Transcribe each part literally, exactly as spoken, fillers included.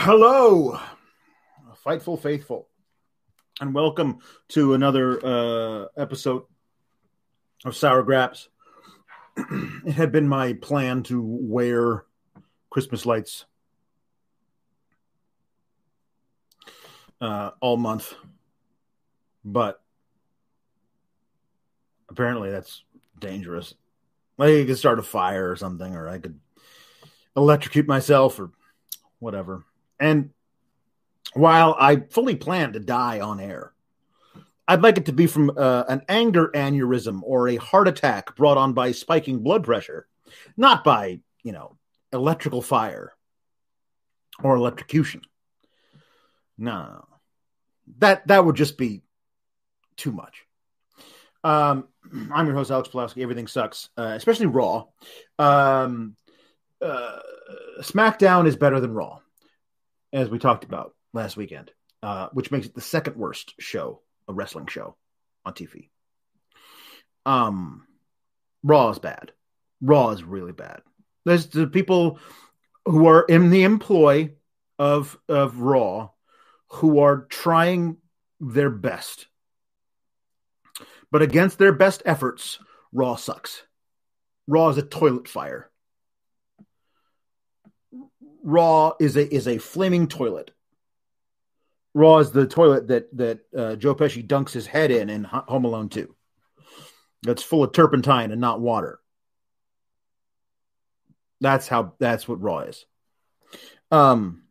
Hello, Fightful Faithful, and welcome to another uh, episode of Sour Graps. It had been my plan to wear Christmas lights uh, all month, but apparently that's dangerous. Like, I could start a fire or something, or I could electrocute myself or whatever. And while I fully plan to die on air, I'd like it to be from uh, an anger aneurysm or a heart attack brought on by spiking blood pressure, not by, you know, electrical fire or electrocution. No, that that would just be too much. Um, I'm your host, Alex Pulaski. Everything sucks, uh, especially Raw. Um, uh, SmackDown is better than Raw, as we talked about last weekend, uh, which makes it the second worst show, a wrestling show on T V. Um, Raw is bad. Raw is really bad. There's the people who are in the employ of, of Raw who are trying their best. But against their best efforts, Raw sucks. Raw is a toilet fire. Raw is a is a flaming toilet. Raw is the toilet that that uh, Joe Pesci dunks his head in in Home Alone two. That's full of turpentine and not water. That's how. That's what Raw is. Um,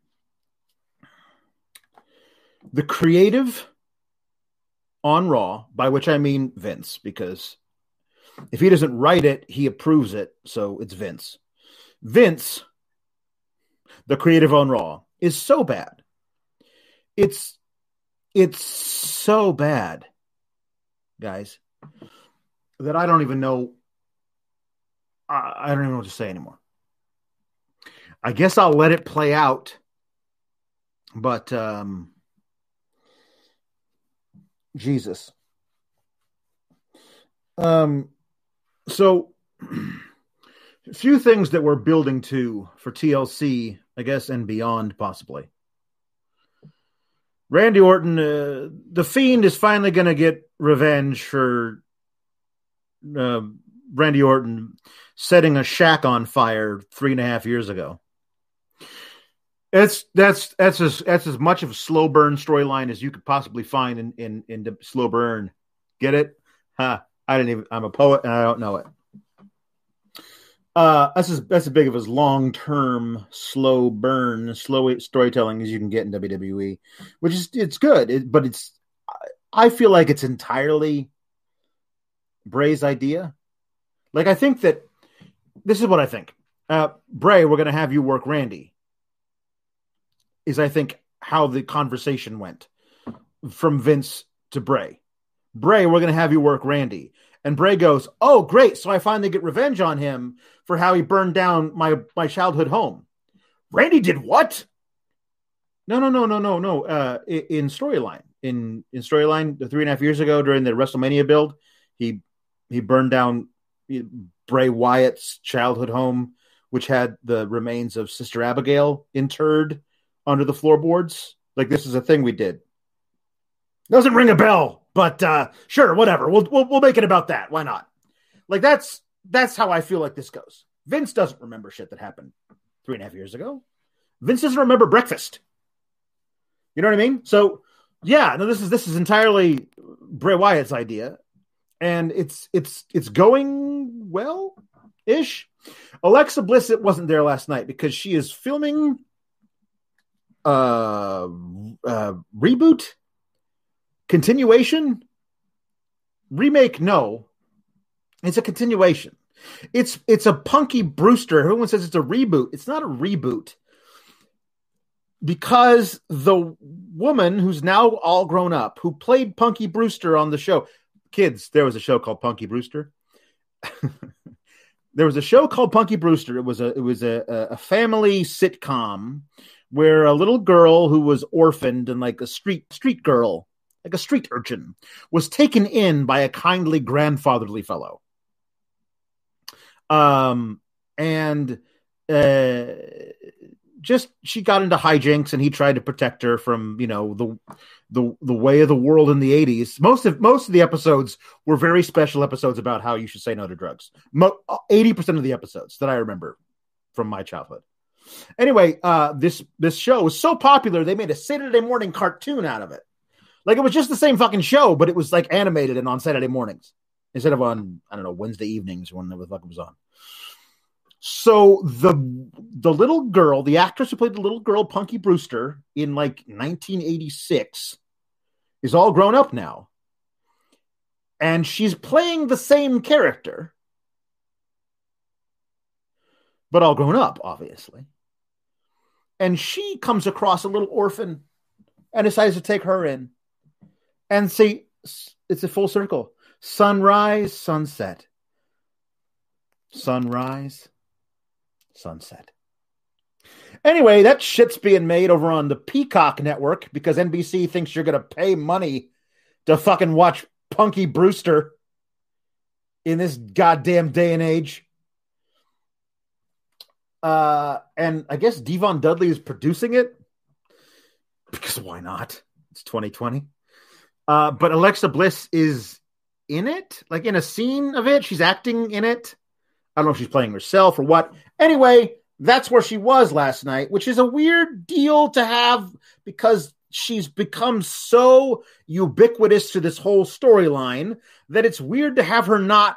the creative on Raw, by which I mean Vince, because if he doesn't write it, he approves it, so it's Vince. Vince, the creative on Raw, is so bad. It's it's so bad, guys, that I don't even know. I, I don't even know what to say anymore. I guess I'll let it play out, but um, Jesus. Um, so a few things that we're building to for T L C, I guess, and beyond, possibly. Randy Orton, uh, the Fiend is finally going to get revenge for uh, Randy Orton setting a shack on fire three and a half years ago. It's that's that's as that's as much of a slow burn storyline as you could possibly find in in in the slow burn. Get it? Huh? I didn't even. I'm a poet and I don't know it. Uh, that's as that's as big of as long term slow burn, slow storytelling as you can get in W W E, which is it's good, it, but it's I feel like it's entirely Bray's idea. Like I think that this is what I think. Uh, Bray, we're going to have you work Randy. Is I think how the conversation went from Vince to Bray. Bray, we're going to have you work Randy. And Bray goes, oh, great. So I finally get revenge on him for how he burned down my, my childhood home. Randy did what? No, no, no, no, no, no. Uh, in storyline, in, in storyline, the three and a half years ago during the WrestleMania build, he, he burned down Bray Wyatt's childhood home, which had the remains of Sister Abigail interred under the floorboards. Like, this is a thing we did. Doesn't ring a bell, but uh, sure, whatever. We'll, we'll we'll make it about that. Why not? Like that's that's how I feel like this goes. Vince doesn't remember shit that happened three and a half years ago. Vince doesn't remember breakfast. You know what I mean? So yeah, no, this is this is entirely Bray Wyatt's idea, and it's it's it's going well ish. Alexa Bliss it wasn't there last night because she is filming uh, uh reboot. Continuation? Remake? No. It's a continuation. It's it's a Punky Brewster. Everyone says it's a reboot. It's not a reboot. Because the woman who's now all grown up, who played Punky Brewster on the show. Kids, there was a show called Punky Brewster. There was a show called Punky Brewster. It was a it was a, a family sitcom where a little girl who was orphaned and like a street street girl, like a street urchin, was taken in by a kindly grandfatherly fellow. Um, and uh, just she got into hijinks and he tried to protect her from, you know, the the the way of the world in the eighties. Most of most of the episodes were very special episodes about how you should say no to drugs. Mo- eighty percent of the episodes that I remember from my childhood. Anyway, uh, this this show was so popular they made a Saturday morning cartoon out of it. Like it was just the same fucking show, but it was like animated and on Saturday mornings instead of on, I don't know, Wednesday evenings when the fuck it was on. So the the little girl, the actress who played the little girl, Punky Brewster, in like nineteen eighty-six, is all grown up now. And she's playing the same character, but all grown up, obviously. And she comes across a little orphan and decides to take her in. And see, it's a full circle. Sunrise, sunset. Sunrise, sunset. Anyway, that shit's being made over on the Peacock network because N B C thinks you're going to pay money to fucking watch Punky Brewster in this goddamn day and age. Uh, and I guess Devon Dudley is producing it because why not? It's twenty twenty. Uh, but Alexa Bliss is in it, like in a scene of it. She's acting in it. I don't know if she's playing herself or what. Anyway, that's where she was last night, which is a weird deal to have because she's become so ubiquitous to this whole storyline that it's weird to have her not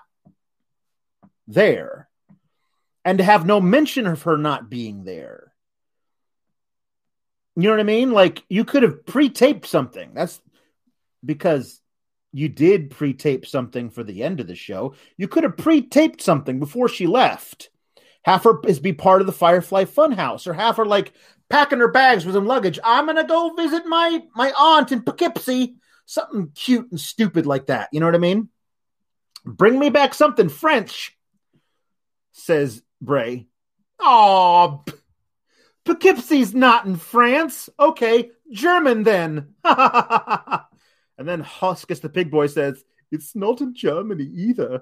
there and to have no mention of her not being there. You know what I mean? Like you could have pre-taped something. That's because you did pre-tape something for the end of the show. You could have pre-taped something before she left. Have her is be part of the Firefly Funhouse, or have her like packing her bags with some luggage. I'm gonna go visit my my aunt in Poughkeepsie. Something cute and stupid like that. You know what I mean? Bring me back something French, says Bray. Oh, P- Poughkeepsie's not in France. Okay, German then. And then Huskus the pig boy says, it's not in Germany either.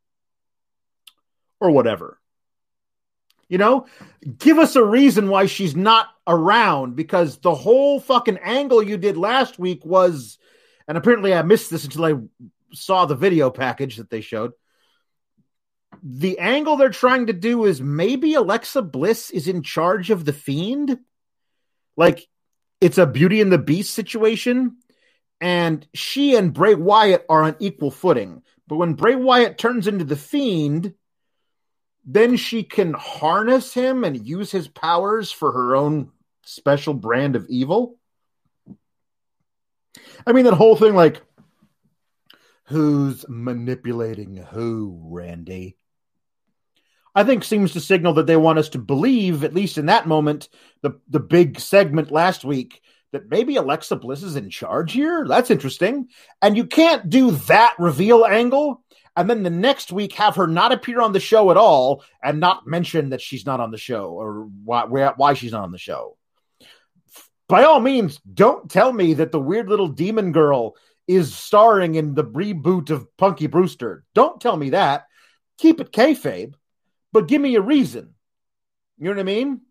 Or whatever. You know, give us a reason why she's not around, because the whole fucking angle you did last week was, and apparently I missed this until I saw the video package that they showed. The angle they're trying to do is maybe Alexa Bliss is in charge of the Fiend. Like it's a Beauty and the Beast situation. And she and Bray Wyatt are on equal footing. But when Bray Wyatt turns into the Fiend, then she can harness him and use his powers for her own special brand of evil. I mean, that whole thing, like, who's manipulating who, Randy? I think seems to signal that they want us to believe, at least in that moment, the, the big segment last week, that maybe Alexa Bliss is in charge here. That's interesting. And you can't do that reveal angle and then the next week have her not appear on the show at all and not mention that she's not on the show or why, why she's not on the show. By all means, don't tell me that the weird little demon girl is starring in the reboot of Punky Brewster. Don't tell me that. Keep it kayfabe, but give me a reason. You know what I mean?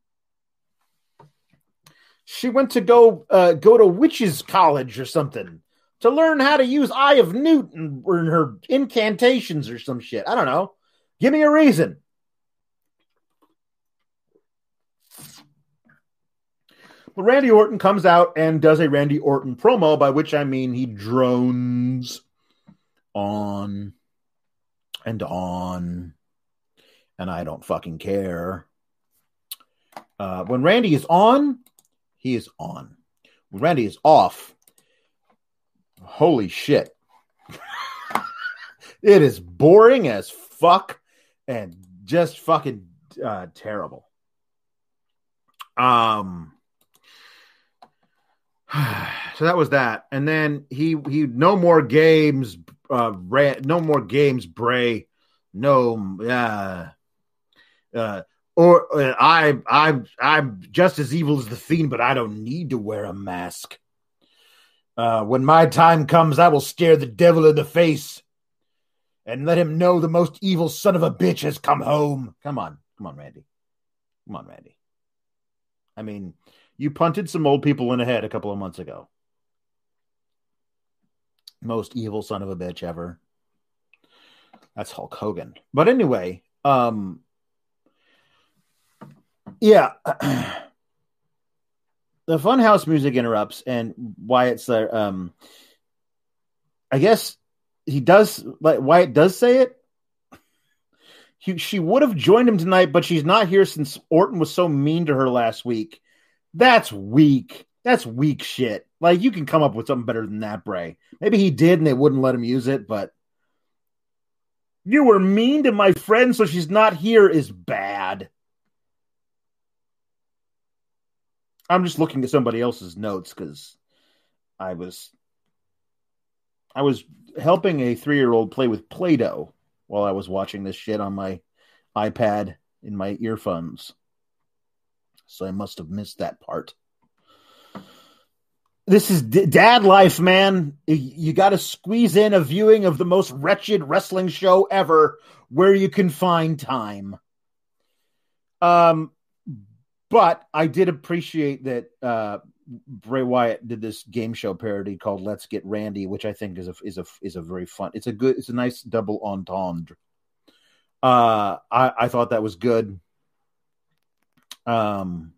She went to go uh, go to witches' college or something to learn how to use Eye of Newt and or her incantations or some shit. I don't know. Give me a reason. But Randy Orton comes out and does a Randy Orton promo, by which I mean he drones on and on, and I don't fucking care. Uh, when Randy is on, he is on. When Randy is off, holy shit. It is boring as fuck and just fucking uh, terrible. Um, so that was that. And then he, he, no more games, uh, ran, no more games, Bray. No, uh, uh, Or uh, I, I, I'm just as evil as the Fiend, but I don't need to wear a mask. Uh, when my time comes, I will stare the devil in the face and let him know the most evil son of a bitch has come home. Come on. Come on, Randy. Come on, Randy. I mean, you punted some old people in the head a couple of months ago. Most evil son of a bitch ever. That's Hulk Hogan. But anyway, um, yeah. The Funhouse music interrupts, and Wyatt's there. Um, I guess he does, like, Wyatt does say it. He, she would have joined him tonight, but she's not here since Orton was so mean to her last week. That's weak. That's weak shit. Like, you can come up with something better than that, Bray. Maybe he did and they wouldn't let him use it, but you were mean to my friend, so she's not here is bad. I'm just looking at somebody else's notes because I was I was helping a three-year-old play with Play-Doh while I was watching this shit on my iPad in my earphones. So I must have missed that part. This is d- dad life, man. You got to squeeze in a viewing of the most wretched wrestling show ever where you can find time. Um, but I did appreciate that uh, Bray Wyatt did this game show parody called "Let's Get Randy," which I think is a is a is a very fun. It's a good. It's a nice double entendre. Uh, I I thought that was good. Um.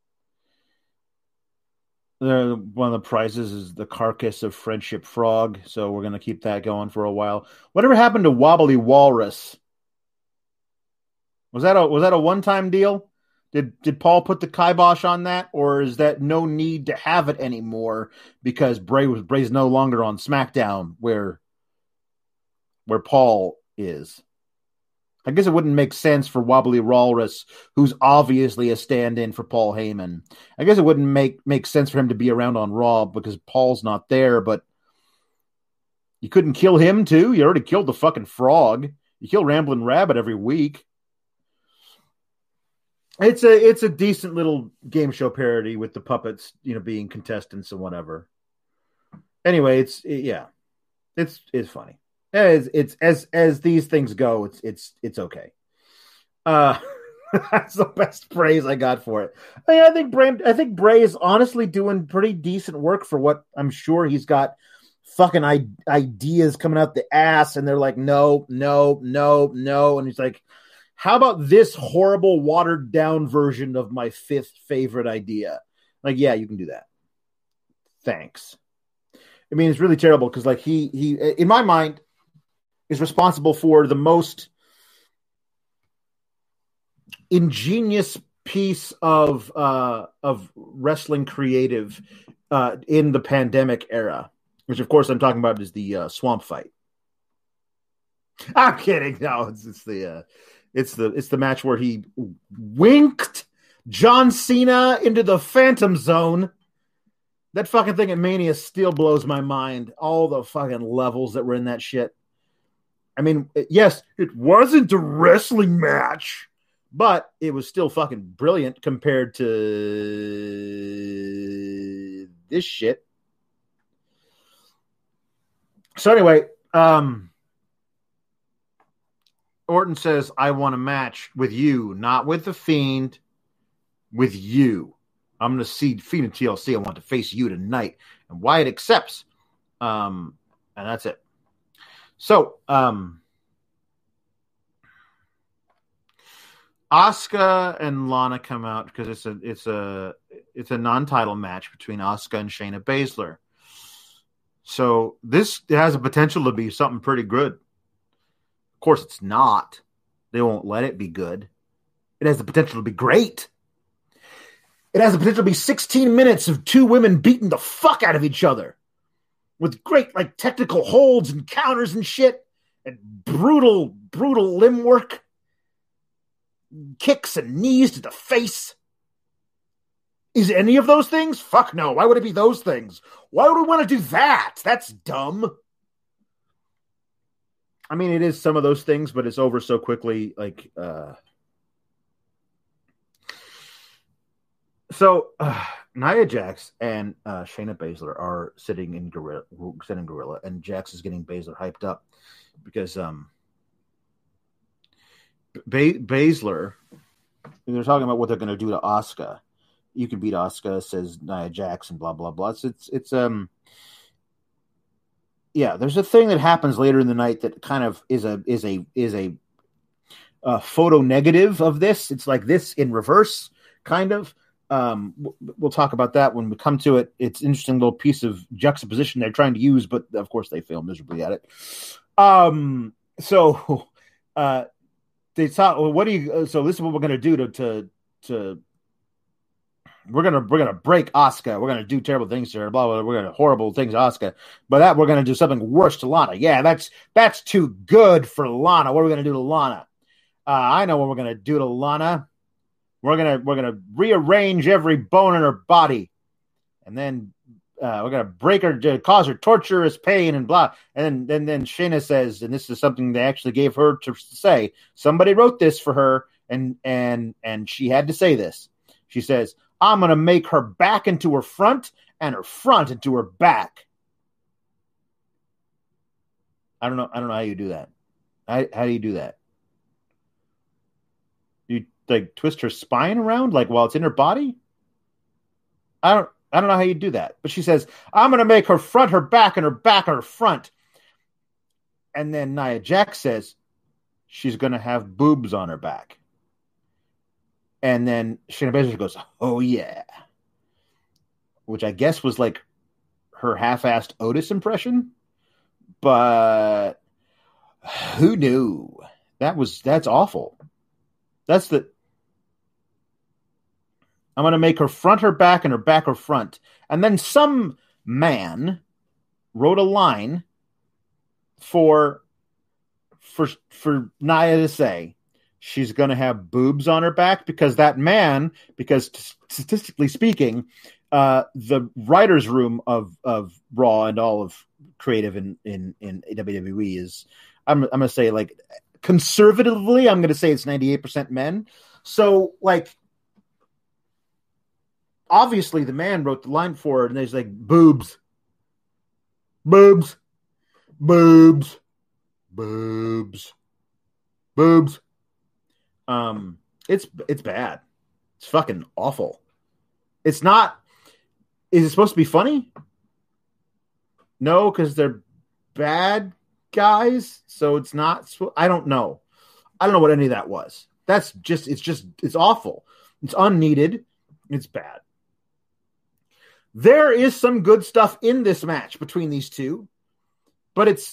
One of the prizes is the carcass of Friendship Frog, so we're going to keep that going for a while. Whatever happened to Wobbly Walrus? Was that a was that a one-time deal? Did did Paul put the kibosh on that, or is that no need to have it anymore because Bray was Bray's no longer on SmackDown where where Paul is? I guess it wouldn't make sense for Wobbly Walrus, who's obviously a stand-in for Paul Heyman. I guess it wouldn't make, make sense for him to be around on Raw because Paul's not there, but you couldn't kill him too? You already killed the fucking frog. You kill Ramblin' Rabbit every week. It's a it's a decent little game show parody with the puppets, you know, being contestants and whatever. Anyway, it's it, yeah. It's it's funny. As it's as as these things go, it's it's it's okay. Uh, that's the best praise I got for it. I, mean, I think Bray, I think Bray is honestly doing pretty decent work for what I'm sure he's got. Fucking I- ideas coming out the ass, and they're like, no, no, no, no, and he's like, how about this horrible watered down version of my fifth favorite idea? Like, yeah, you can do that. Thanks. I mean, it's really terrible because, like, he he in my mind is responsible for the most ingenious piece of uh, of wrestling creative uh, in the pandemic era, which, of course, I'm talking about is the uh, swamp fight. I'm kidding. No, it's, it's the uh, it's the it's the match where he winked John Cena into the Phantom Zone. That fucking thing at Mania still blows my mind. All the fucking levels that were in that shit. I mean, yes, it wasn't a wrestling match, but it was still fucking brilliant compared to this shit. So anyway, um, Orton says, I want a match with you, not with the Fiend, with you. I'm going to see Fiend in T L C. I want to face you tonight. And Wyatt accepts. Um, and that's it. So, um, Asuka and Lana come out because it's a it's a it's a non-title match between Asuka and Shayna Baszler. So this has a potential to be something pretty good. Of course, it's not. They won't let it be good. It has the potential to be great. It has the potential to be sixteen minutes of two women beating the fuck out of each other with great, like, technical holds and counters and shit and brutal, brutal limb work, kicks and knees to the face. Is any of those things? Fuck no. Why would it be those things? Why would we want to do that? That's dumb. I mean, it is some of those things, but it's over so quickly. Like, uh... so uh, Nia Jax and uh, Shayna Baszler are sitting in gorilla, sitting in gorilla, and Jax is getting Baszler hyped up because um, ba- Baszler. They're talking about what they're going to do to Asuka. You can beat Asuka, says Nia Jax, and blah blah blah. It's it's, it's um yeah. There's a thing that happens later in the night that kind of is a is a is a, a photo negative of this. It's like this in reverse, kind of. Um, we'll talk about that when we come to it. It's an interesting little piece of juxtaposition they're trying to use, but of course they fail miserably at it. Um, so uh, they thought, well, what do you? So this is what we're going to do to to to. We're gonna we're gonna break Asuka. We're gonna do terrible things to her. Blah blah. We're gonna horrible things to Asuka. But that we're gonna do something worse to Lana. Yeah, that's that's too good for Lana. What are we gonna do to Lana? Uh, I know what we're gonna do to Lana. We're gonna we're gonna rearrange every bone in her body, and then uh, we're gonna break her, to cause her torturous pain and blah. And then then then Shayna says, and this is something they actually gave her to say. Somebody wrote this for her, and and and she had to say this. She says, "I'm gonna make her back into her front, and her front into her back." I don't know. I don't know how you do that. How, how do you do that? You like twist her spine around like while it's in her body? I don't I don't know how you do that. But she says, "I'm going to make her front, her back, and her back, her front." And then Nia Jax says she's going to have boobs on her back. And then Shayna Baszler goes, "Oh yeah." Which I guess was like her half-assed Otis impression. But who knew? That was that's awful. That's the. I'm going to make her front, her back, and her back, her front. And then some man wrote a line for for for Nia to say she's going to have boobs on her back, because that man, because t- statistically speaking, uh, the writer's room of of Raw and all of creative in in in W W E is, I'm I'm going to say, like, conservatively, I'm going to say it's ninety-eight percent men. So, like, obviously the man wrote the line for it, and there's like boobs, boobs, boobs, boobs, boobs. Um, it's it's bad. It's fucking awful. It's not. Is it supposed to be funny? No, because they're bad guys. So it's not. I don't know. I don't know what any of that was. That's just. It's just. It's awful. It's unneeded. It's bad. There is some good stuff in this match between these two, but it's.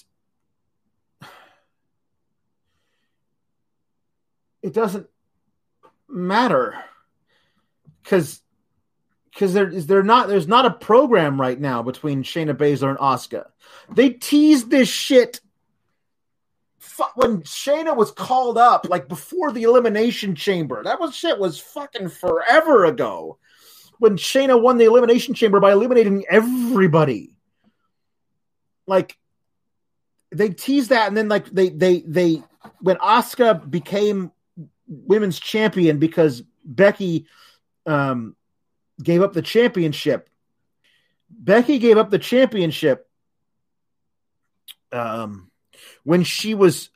It doesn't matter because because there is there not there's not a program right now between Shayna Baszler and Asuka. They teased this shit when Shayna was called up, like before the Elimination Chamber. That was shit was fucking forever ago. When Shayna won the Elimination Chamber by eliminating everybody, like they teased that, and then like they they they when Asuka became women's champion because Becky um, gave up the championship. Becky gave up the championship um, when she was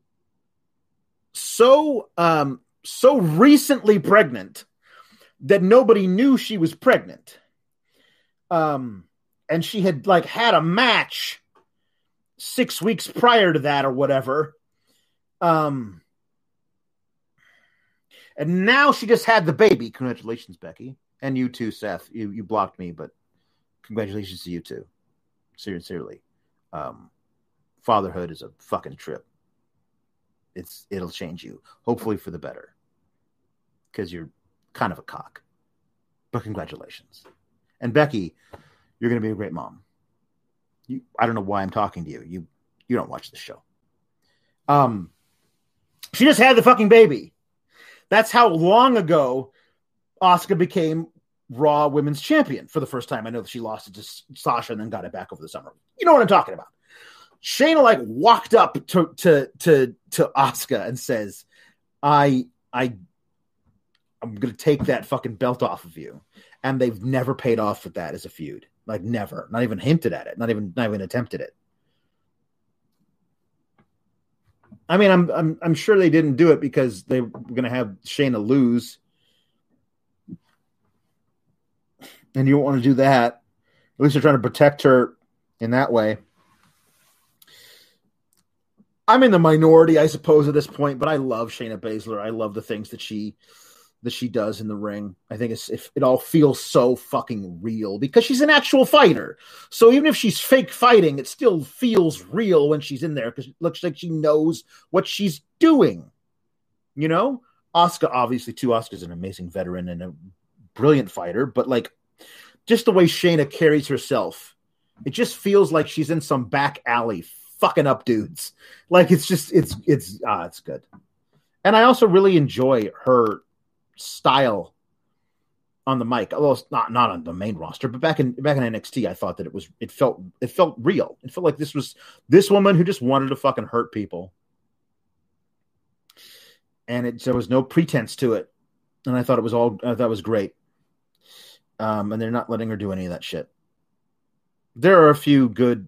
so um, so recently pregnant that nobody knew she was pregnant. Um, and she had like had a match six weeks prior to that or whatever. Um, And now she just had the baby. Congratulations, Becky. And you too, Seth. You you blocked me, but congratulations to you too. Sincerely. Um, fatherhood is a fucking trip. It's It'll change you. Hopefully for the better. Because you're kind of a cock. But congratulations. And Becky, you're going to be a great mom. You, I don't know why I'm talking to you. You you don't watch the show. Um, She just had the fucking baby. That's how long ago Asuka became Raw Women's Champion for the first time. I know that she lost it to Sasha and then got it back over the summer. You know what I'm talking about. Shayna like walked up to to to to Asuka and says, "I I I'm gonna take that fucking belt off of you." And they've never paid off with that as a feud. Like never. Not even hinted at it. Not even not even attempted it. I mean, I'm I'm I'm sure they didn't do it because they were going to have Shayna lose. and you don't want to do that. At least they're trying to protect her in that way. I'm in the minority, I suppose, at this point, but I love Shayna Baszler. I love the things that she that she does in the ring. I think it's if it all feels so fucking real because she's an actual fighter. So even if she's fake fighting, it still feels real when she's in there because it looks like she knows what she's doing. You know? Asuka, obviously, too. Asuka's an amazing veteran and a brilliant fighter, but like just the way Shayna carries herself, it just feels like she's in some back alley fucking up dudes. Like it's just it's it's ah, it's good. And I also really enjoy her style on the mic. Although it's not not on the main roster, but back in back in N X T, I thought that it was it felt it felt real. It felt like this was this woman who just wanted to fucking hurt people. And it there was no pretense to it. And I thought it was all I thought it was great. Um, and they're not letting her do any of that shit. There are a few good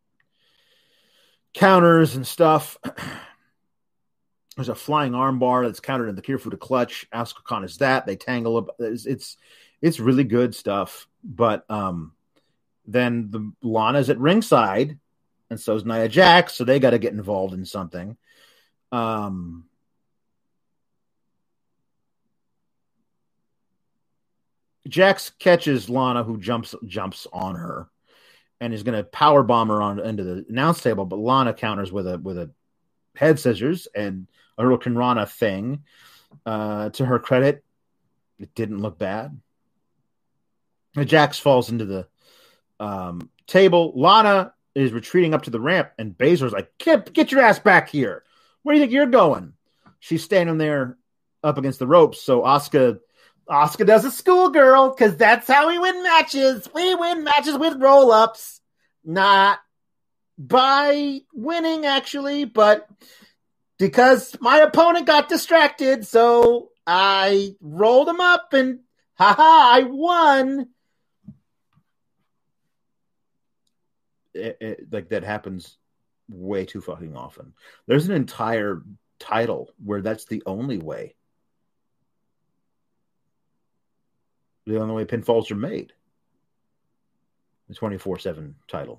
counters and stuff. There's a flying armbar that's countered in the Kirifuda clutch. Asuka Khan is that. They tangle up. It's, it's it's really good stuff. But um, then the Lana's at ringside, and so is Nia Jax, so they got to get involved in something. Um, Jax catches Lana, who jumps jumps on her, and is going to power bomb her on into the announce table. But Lana counters with a with a head scissors and a Hurricane Rana thing. Uh, to her credit, it didn't look bad. Jax falls into the um, table. Lana is retreating up to the ramp, and Baszler's like, get, get your ass back here. Where do you think you're going? She's standing there up against the ropes, so Asuka Asuka does a schoolgirl, because that's how we win matches. We win matches with roll-ups. Not by winning, actually, but because my opponent got distracted, so I rolled him up and haha, I won. It, it, like that happens way too fucking often. There's an entire title where that's the only way. The only way pinfalls are made. The twenty-four seven title.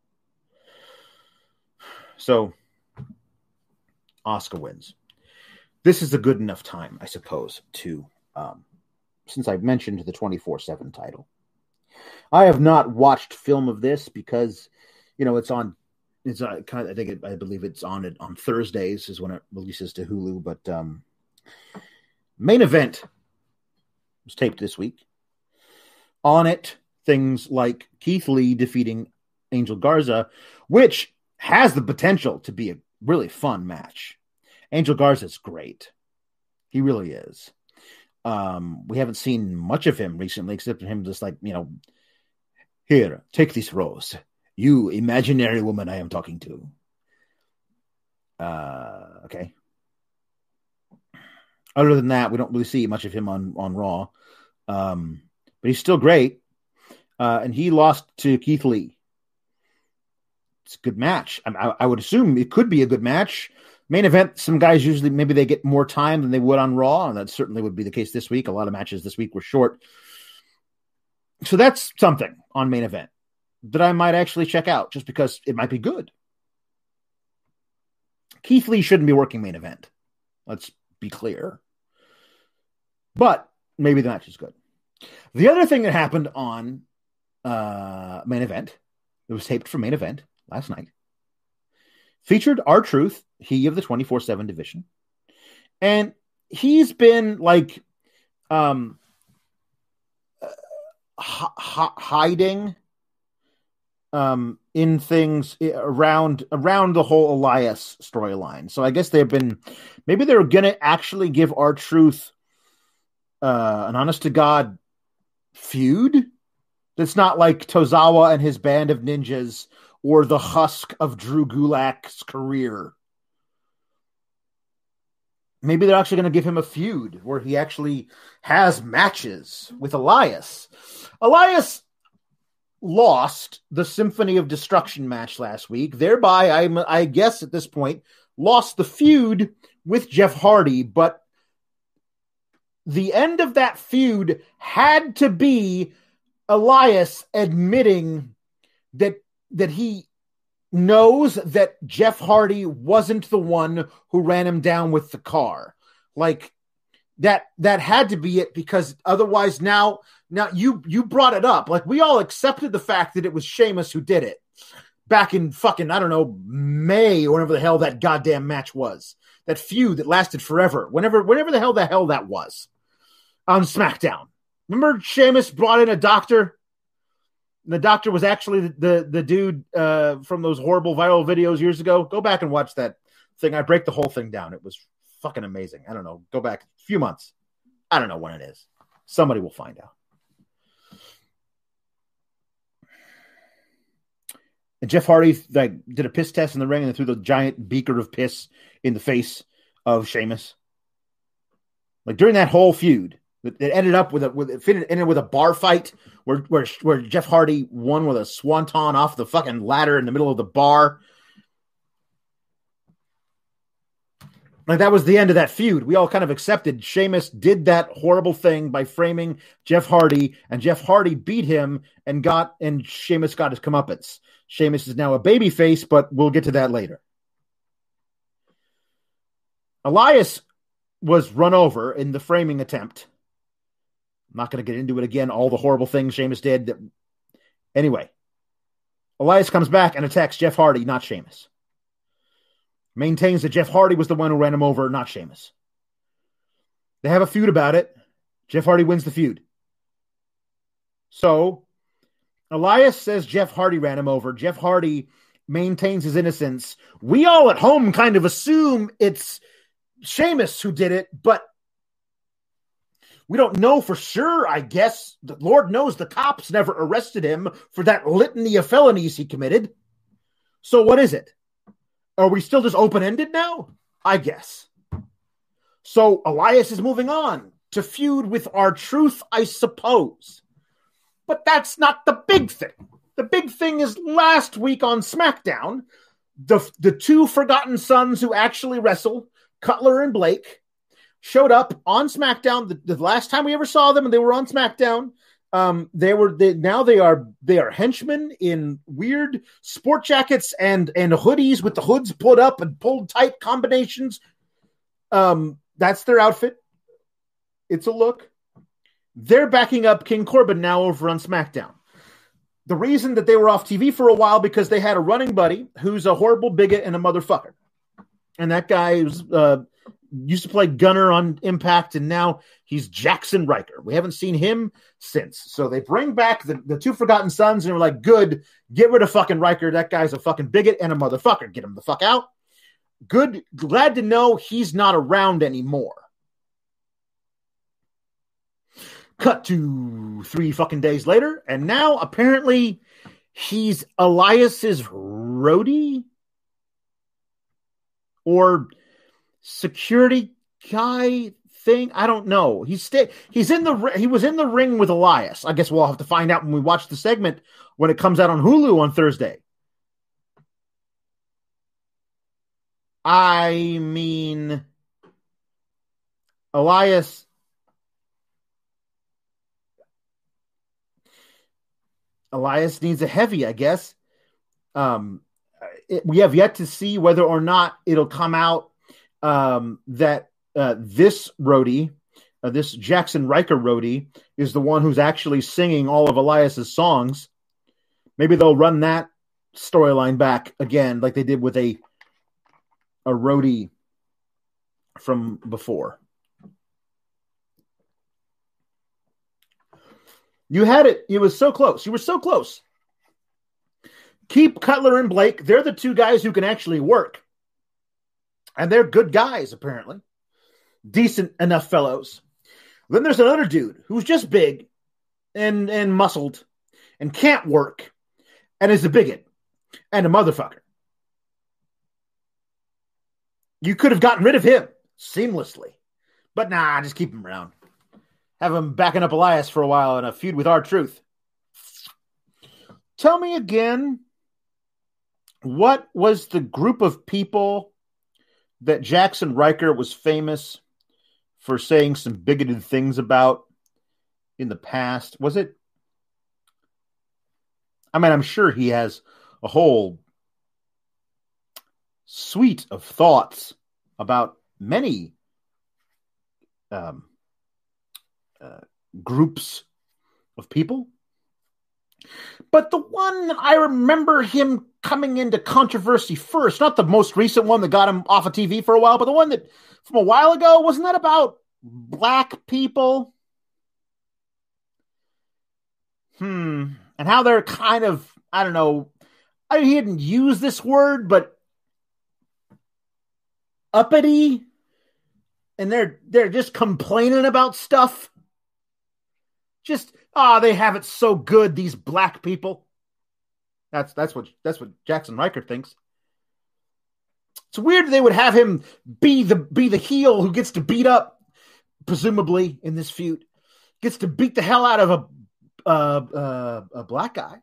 So Asuka wins. This is a good enough time, I suppose, to, um, since I've mentioned the twenty-four seven title. I have not watched film of this because, you know, it's on, it's uh, kind of, I think, it, I believe it's on it on Thursdays is when it releases to Hulu, but um, Main Event was taped this week. On it, things like Keith Lee defeating Angel Garza, which has the potential to be a really fun match. Angel Garza's great. He really is. Um, we haven't seen much of him recently, except for him just like, you know, here, take this rose. You imaginary woman I am talking to. Uh, okay. Other than that, we don't really see much of him on, on Raw. Um, but he's still great. Uh, and he lost to Keith Lee. It's a good match. I, I would assume it could be a good match. Main event, some guys usually, maybe they get more time than they would on Raw, and that certainly would be the case this week. A lot of matches this week were short. So that's something on Main Event that I might actually check out just because it might be good. Keith Lee shouldn't be working Main Event. Let's be clear. But maybe the match is good. The other thing that happened on uh, Main Event, it was taped for Main Event last night, featured R-Truth, he of the twenty-four seven division. And he's been like um, uh, h- h- hiding um, in things around around the whole Elias storyline. So I guess they've been, maybe they're going to actually give R-Truth uh, an honest to God feud that's not like Tozawa and his band of ninjas or the husk of Drew Gulak's career. Maybe they're actually going to give him a feud where he actually has matches with Elias. Elias lost the Symphony of Destruction match last week. Thereby, I'm, I guess at this point, lost the feud with Jeff Hardy. But the end of that feud had to be Elias admitting that that he knows that Jeff Hardy wasn't the one who ran him down with the car. Like that that had to be it, because otherwise now now you you brought it up. Like we all accepted the fact that it was Sheamus who did it back in fucking, I don't know, May or whenever the hell that goddamn match was. That feud that lasted forever. Whenever whenever the hell the hell that was on SmackDown. Remember Sheamus brought in a doctor? The doctor was actually the the, the dude uh, from those horrible viral videos years ago. Go back and watch that thing. I break the whole thing down. It was fucking amazing. I don't know. Go back a few months. I don't know when it is. Somebody will find out. And Jeff Hardy like did a piss test in the ring and threw the giant beaker of piss in the face of Sheamus. Like during that whole feud, it ended up with a with it ended with a bar fight where where where Jeff Hardy won with a swanton off the fucking ladder in the middle of the bar. Like that was the end of that feud. We all kind of accepted Sheamus did that horrible thing by framing Jeff Hardy, and Jeff Hardy beat him and got and Sheamus got his comeuppance. Sheamus is now a babyface, but we'll get to that later. Elias was run over in the framing attempt. I'm not going to get into it again, all the horrible things Sheamus did. That... Anyway, Elias comes back and attacks Jeff Hardy, not Sheamus. Maintains that Jeff Hardy was the one who ran him over, not Sheamus. They have a feud about it. Jeff Hardy wins the feud. So, Elias says Jeff Hardy ran him over. Jeff Hardy maintains his innocence. We all at home kind of assume it's Sheamus who did it, but we don't know for sure, I guess. The Lord knows the cops never arrested him for that litany of felonies he committed. So what is it? Are we still just open-ended now? I guess. So Elias is moving on to feud with R-Truth, I suppose. But that's not the big thing. The big thing is last week on SmackDown, the, the two Forgotten Sons who actually wrestle, Cutler and Blake, showed up on SmackDown. The, the last time we ever saw them, and they were on SmackDown. Um, they were they, now they are they are henchmen in weird sport jackets and and hoodies with the hoods pulled up and pulled tight combinations. Um, that's their outfit. It's a look. They're backing up King Corbin now over on SmackDown. The reason that they were off T V for a while because they had a running buddy who's a horrible bigot and a motherfucker, and that guy was. Uh, Used to play Gunner on Impact, and now he's Jackson Riker. We haven't seen him since. So they bring back the, the two Forgotten Sons, and we're like, good, get rid of fucking Riker. That guy's a fucking bigot and a motherfucker. Get him the fuck out. Good, glad to know he's not around anymore. Cut to three fucking days later, and now apparently he's Elias's roadie? Or security guy thing. I don't know. He's sta- he's in the he was in the ring with Elias. I guess we'll have to find out when we watch the segment when it comes out on Hulu on Thursday. I mean, Elias Elias needs a heavy, I guess. Um, it, we have yet to see whether or not it'll come out Um, that uh, this roadie, uh, this Jackson Riker roadie, is the one who's actually singing all of Elias's songs. Maybe they'll run that storyline back again, like they did with a a roadie from before. You had it. It was so close. You were so close. Keep Cutler and Blake. They're the two guys who can actually work. And they're good guys, apparently. Decent enough fellows. Then there's another dude who's just big and, and muscled and can't work and is a bigot and a motherfucker. You could have gotten rid of him seamlessly. But nah, just keep him around. Have him backing up Elias for a while in a feud with R-Truth. Tell me again, what was the group of people that Jackson Riker was famous for saying some bigoted things about in the past? Was it I mean, I'm sure he has a whole suite of thoughts about many um, uh, groups of people. But the one I remember him coming into controversy first, not the most recent one that got him off of T V for a while, but the one that from a while ago, wasn't that about black people? Hmm. And how they're kind of, I don't know, I mean, he didn't use this word, but uppity, and they're they're just complaining about stuff. Just ah, oh, they have it so good, these black people. That's that's what that's what Jaxson Ryker thinks. It's weird they would have him be the be the heel who gets to beat up, presumably in this feud, gets to beat the hell out of a uh, uh, a black guy.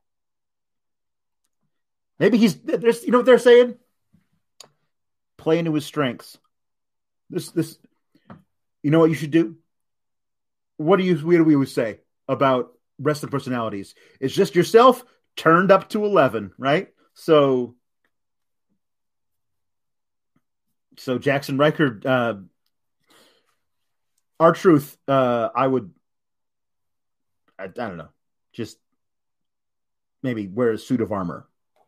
Maybe he's there's you know what they're saying? Play into his strengths. This this you know what you should do? What do you what do we always say about wrestling personalities? It's just yourself turned up to eleven, right? So so Jaxson Ryker, uh R-Truth, uh I would I, I don't know, just maybe wear a suit of armor.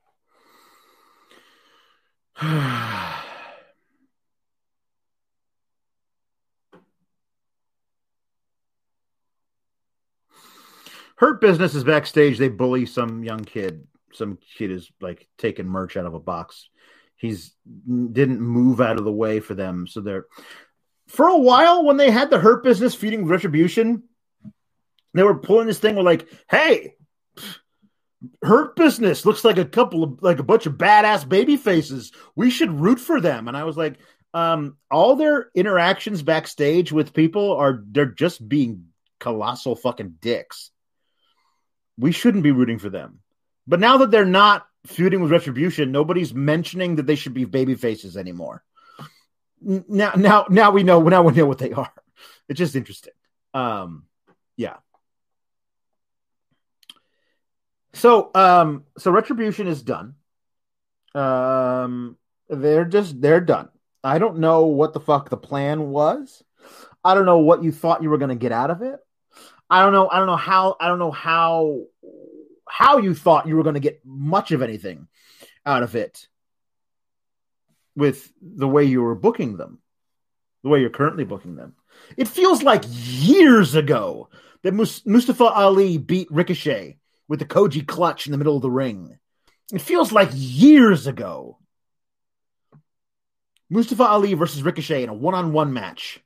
Hurt Business is backstage. They bully some young kid. Some kid is like taking merch out of a box. He's didn't move out of the way for them. So they're for a while when they had the Hurt Business feuding Retribution, they were pulling this thing with like, hey, Hurt Business looks like a couple of like a bunch of badass baby faces. We should root for them. And I was like, um, all their interactions backstage with people are they're just being colossal fucking dicks. We shouldn't be rooting for them. But now that they're not feuding with Retribution, nobody's mentioning that they should be baby faces anymore. Now, now, now we know. Now we know what they are. It's just interesting. Um, yeah. So, um, so Retribution is done. Um, they're just they're done. I don't know what the fuck the plan was. I don't know what you thought you were going to get out of it. I don't know. I don't know how. I don't know how. How you thought you were going to get much of anything out of it with the way you were booking them, the way you're currently booking them. It feels like years ago that Mustafa Ali beat Ricochet with the Koji clutch in the middle of the ring. It feels like years ago. Mustafa Ali versus Ricochet in a one-on-one match.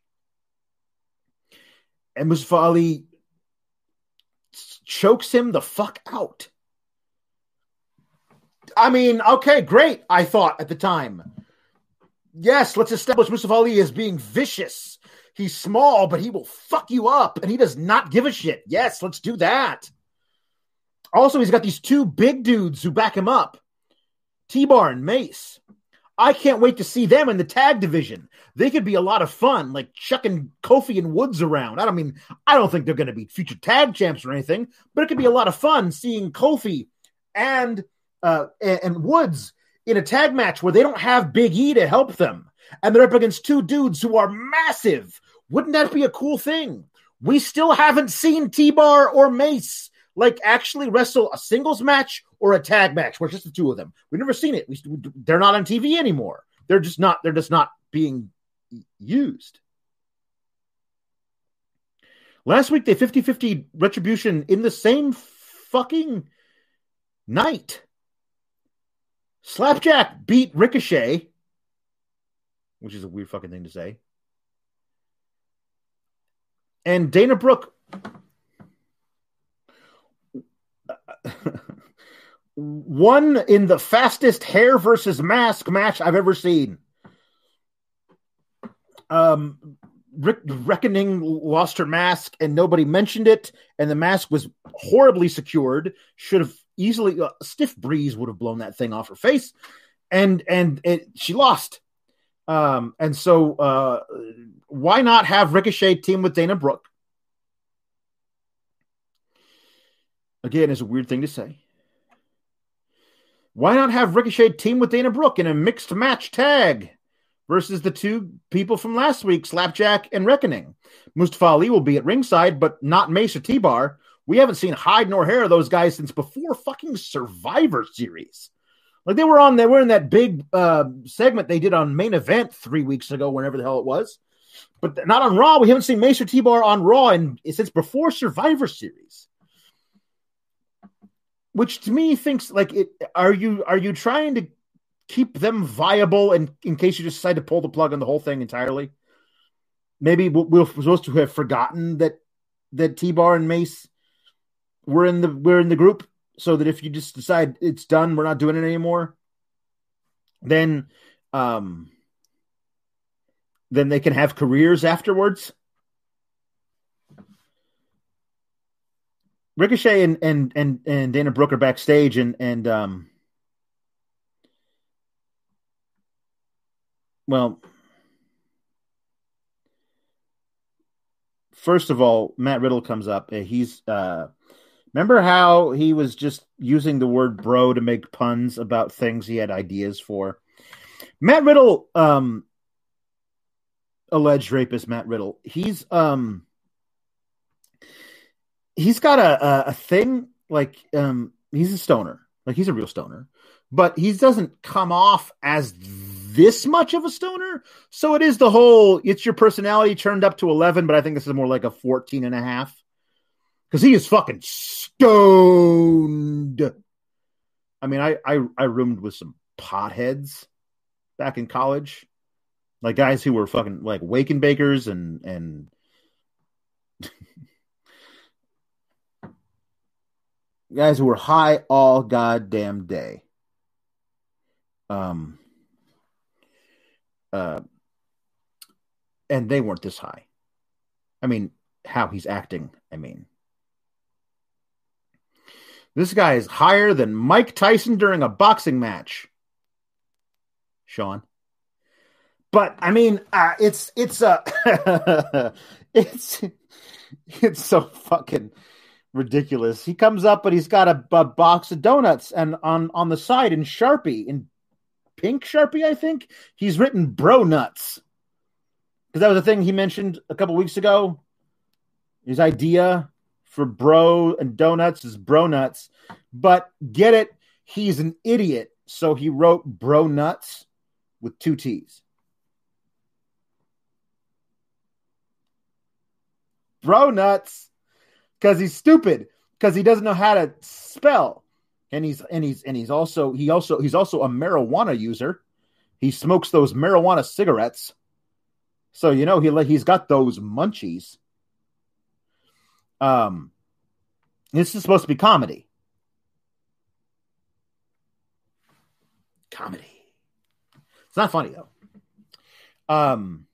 And Mustafa Ali chokes him the fuck out. I mean, okay, great, I thought at the time. Yes, let's establish Mustafa Ali as being vicious. He's small, but he will fuck you up, and he does not give a shit. Yes, let's do that. Also, he's got these two big dudes who back him up. T-Bar and Mace. I can't wait to see them in the tag division. They could be a lot of fun, like chucking Kofi and Woods around. I don't mean, I don't think they're going to be future tag champs or anything, but it could be a lot of fun seeing Kofi and uh, and Woods in a tag match where they don't have Big E to help them, and they're up against two dudes who are massive. Wouldn't that be a cool thing? We still haven't seen T-Bar or Mace like actually wrestle a singles match or a tag match where it's just the two of them. We've never seen it. We, they're not on T V anymore. They're just not, they're just not being used. Last week, they fifty-fifty Retribution in the same fucking night. Slapjack beat Ricochet, which is a weird fucking thing to say. And Dana Brooke won in the fastest hair versus mask match I've ever seen. Um, Rick, Reckoning lost her mask and nobody mentioned it, and the mask was horribly secured. Should have easily a stiff breeze would have blown that thing off her face, and and it, she lost. Um, and so uh, why not have Ricochet team with Dana Brooke? Again, it's a weird thing to say. Why not have Ricochet team with Dana Brooke in a mixed match tag versus the two people from last week, Slapjack and Reckoning? Mustafa Ali will be at ringside, but not Mace or T-Bar. We haven't seen hide nor hair of those guys since before fucking Survivor Series. Like they were on, they were in that big uh, segment they did on Main Event three weeks ago, whenever the hell it was. But not on Raw. We haven't seen Mace or T-Bar on Raw in, since before Survivor Series. Which to me thinks like it. Are you are you trying to keep them viable in, in case you decide to pull the plug on the whole thing entirely? Maybe we're supposed to have forgotten that that T-Bar and Mace were in the we're in the group, so that if you just decide it's done, we're not doing it anymore, then um, then they can have careers afterwards. Ricochet and and and, and Dana Brooke are backstage, and and um, well, first of all, Matt Riddle comes up. He's uh, remember how he was just using the word "bro" to make puns about things he had ideas for. Matt Riddle, um, alleged rapist Matt Riddle. He's um. He's got a, a, a thing, like, um, he's a stoner. Like, he's a real stoner. But he doesn't come off as this much of a stoner. So it is the whole, it's your personality turned up to eleven, but I think this is more like a fourteen and a half. Because he is fucking stoned. I mean, I, I, I roomed with some potheads back in college. Like, guys who were fucking, like, wake and bakers and, and, guys who were high all goddamn day. Um, uh, and they weren't this high. I mean, how he's acting, I mean. This guy is higher than Mike Tyson during a boxing match. Sean. But, I mean, uh, it's, it's, uh, it's, it's so fucking ridiculous. He comes up, but he's got a, a box of donuts, and on, on the side in Sharpie, in pink Sharpie, I think, he's written bro nuts. Because that was the thing he mentioned a couple weeks ago. His idea for bro and donuts is bro nuts. But get it, he's an idiot. So he wrote bro nuts with two T's. Bro nuts. Because he's stupid, because he doesn't know how to spell, and he's and he's and he's also he also he's also a marijuana user. He smokes those marijuana cigarettes, so you know he he's got those munchies. Um, this is supposed to be comedy. Comedy. It's not funny though. Um,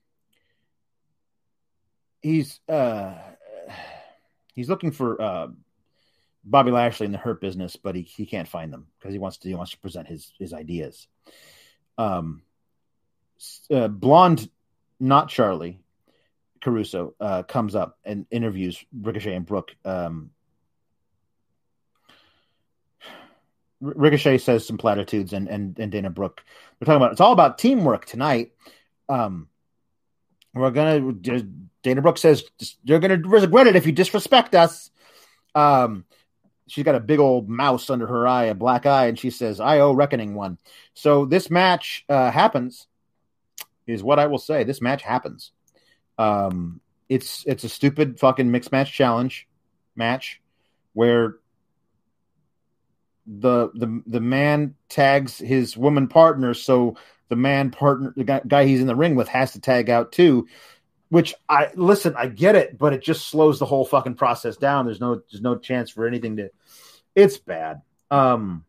he's uh. He's looking for uh, Bobby Lashley in the Hurt Business, but he, he can't find them because he wants to he wants to present his his ideas. Um, uh, blonde, not Charlie Caruso, uh, comes up and interviews Ricochet and Brooke. Um, Ricochet says some platitudes, and and and Dana Brooke, they're talking about it's all about teamwork tonight. Um, we're gonna. Dana Brooke says, you're going to regret it if you disrespect us. Um, she's got a big old mouse under her eye, a black eye, and she says, I owe Reckoning one. So this match uh, happens, is what I will say. This match happens. Um, it's it's a stupid fucking mixed match challenge match where the the the man tags his woman partner, so the man partner, the guy, guy he's in the ring with, has to tag out too. Which I listen, I get it, but it just slows the whole fucking process down. There's no, there's no chance for anything to. It's bad. Um,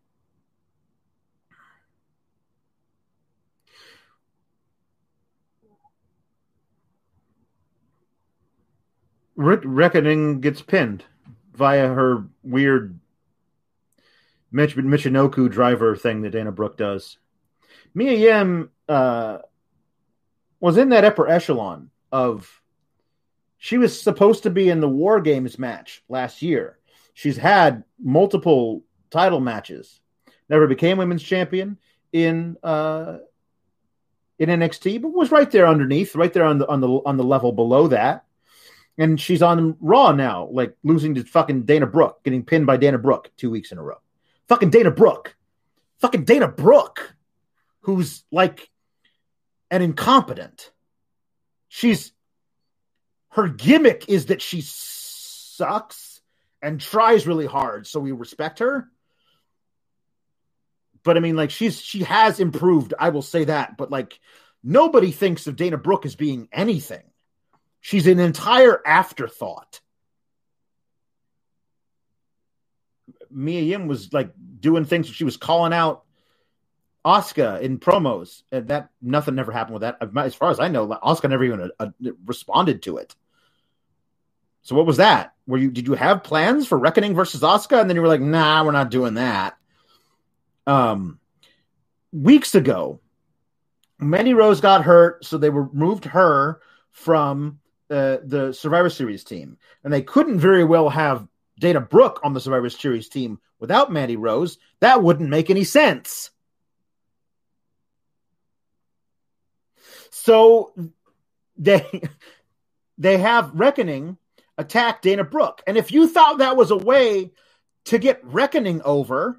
Rick Reckoning gets pinned via her weird Mich- Michinoku driver thing that Dana Brooke does. Mia Yim uh, was in that upper echelon of, she was supposed to be in the War Games match last year. She's had multiple title matches, never became women's champion in uh, in N X T, but was right there underneath, right there on the on the on the level below that. And she's on Raw now, like losing to fucking Dana Brooke, getting pinned by Dana Brooke two weeks in a row. Fucking Dana Brooke. Fucking Dana Brooke, who's like an incompetent. She's, her gimmick is that she sucks and tries really hard, so we respect her. But I mean, like, she's, she has improved, I will say that, but like, nobody thinks of Dana Brooke as being anything. She's an entire afterthought. Mia Yim was like doing things. She was calling out Asuka in promos, and that nothing never happened with that. As far as I know, Asuka never even uh, responded to it. So what was that? Were you did you have plans for Reckoning versus Asuka, and then you were like, nah, we're not doing that. Um, weeks ago, Mandy Rose got hurt, so they removed her from uh, the Survivor Series team, and they couldn't very well have Dana Brooke on the Survivor Series team without Mandy Rose. That wouldn't make any sense. So they they have Reckoning attack Dana Brooke. And if you thought that was a way to get Reckoning over,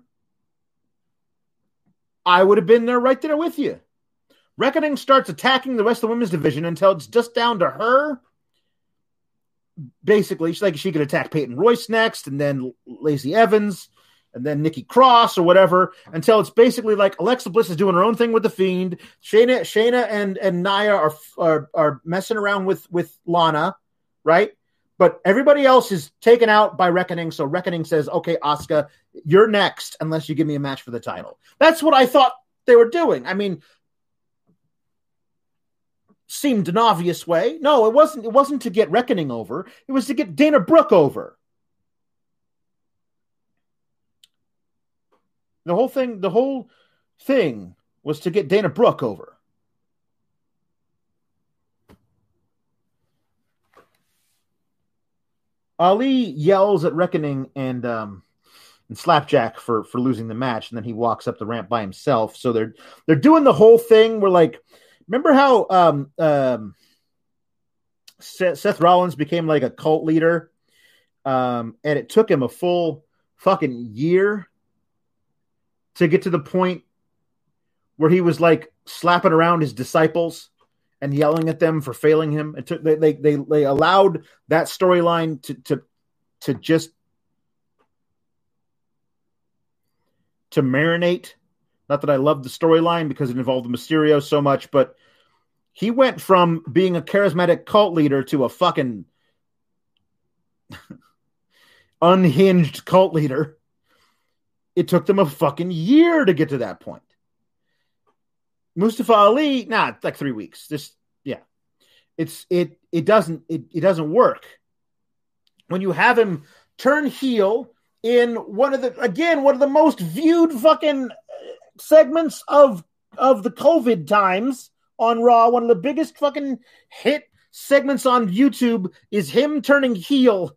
I would have been there right there with you. Reckoning starts attacking the rest of the women's division until it's just down to her. Basically, she's like she could attack Peyton Royce next, and then Lacey Evans, and then Nikki Cross or whatever, until it's basically like Alexa Bliss is doing her own thing with the Fiend. Shayna, Shayna, and and Nia are are are messing around with with Lana, right? But everybody else is taken out by Reckoning. So Reckoning says, "Okay, Asuka, you're next, unless you give me a match for the title." That's what I thought they were doing. I mean, seemed an obvious way. No, it wasn't. It wasn't to get Reckoning over. It was to get Dana Brooke over. The whole thing, the whole thing was to get Dana Brooke over. Ali yells at Reckoning and um, and Slapjack for for losing the match, and then he walks up the ramp by himself. So they're they're doing the whole thing where, like, remember how um, um, Seth, Seth Rollins became like a cult leader, um, and it took him a full fucking year to get to the point where he was like slapping around his disciples and yelling at them for failing him. It took they they they, they allowed that storyline to to to just to marinate. Not that I loved the storyline because it involved Mysterio so much, but he went from being a charismatic cult leader to a fucking unhinged cult leader. It took them a fucking year to get to that point. Mustafa Ali, nah, like three weeks. Just yeah, it's it it doesn't it it doesn't work when you have him turn heel in one of the again one of the most viewed fucking segments of of the COVID times on Raw. One of the biggest fucking hit segments on YouTube is him turning heel.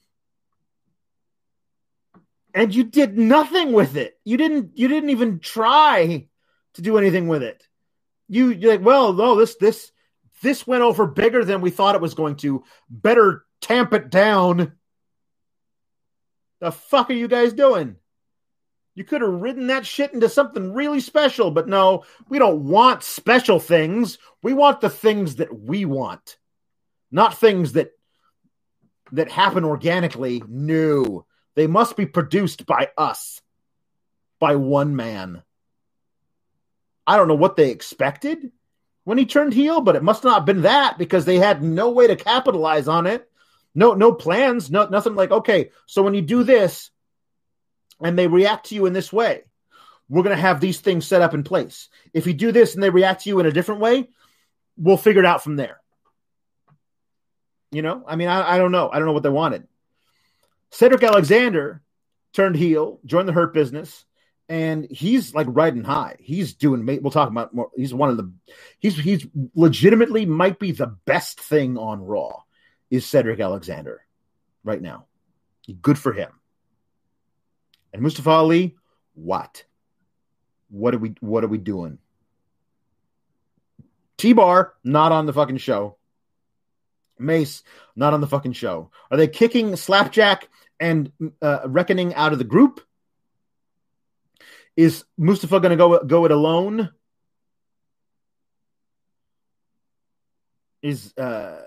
And you did nothing with it. You didn't. You didn't even try to do anything with it. You, you're like, well, no, this this this went over bigger than we thought it was going to. Better tamp it down. The fuck are you guys doing? You could have ridden that shit into something really special, but no, we don't want special things. We want the things that we want, not things that that happen organically. No. They must be produced by us, by one man. I don't know what they expected when he turned heel, but it must not have been that because they had no way to capitalize on it. No, no plans, no, nothing like, okay, so when you do this and they react to you in this way, we're going to have these things set up in place. If you do this and they react to you in a different way, we'll figure it out from there. You know, I mean, I, I don't know. I don't know what they wanted. Cedric Alexander turned heel, joined the Hurt Business, and he's like riding high. He's doing. We'll talk about more. He's one of the. He's he's legitimately might be the best thing on Raw. Is Cedric Alexander right now? Good for him. And Mustafa Ali, what? What are we what are we doing? T-Bar, not on the fucking show. Mace, not on the fucking show. Are they kicking Slapjack and uh, Reckoning out of the group? Is Mustafa going to go go it alone? Is uh,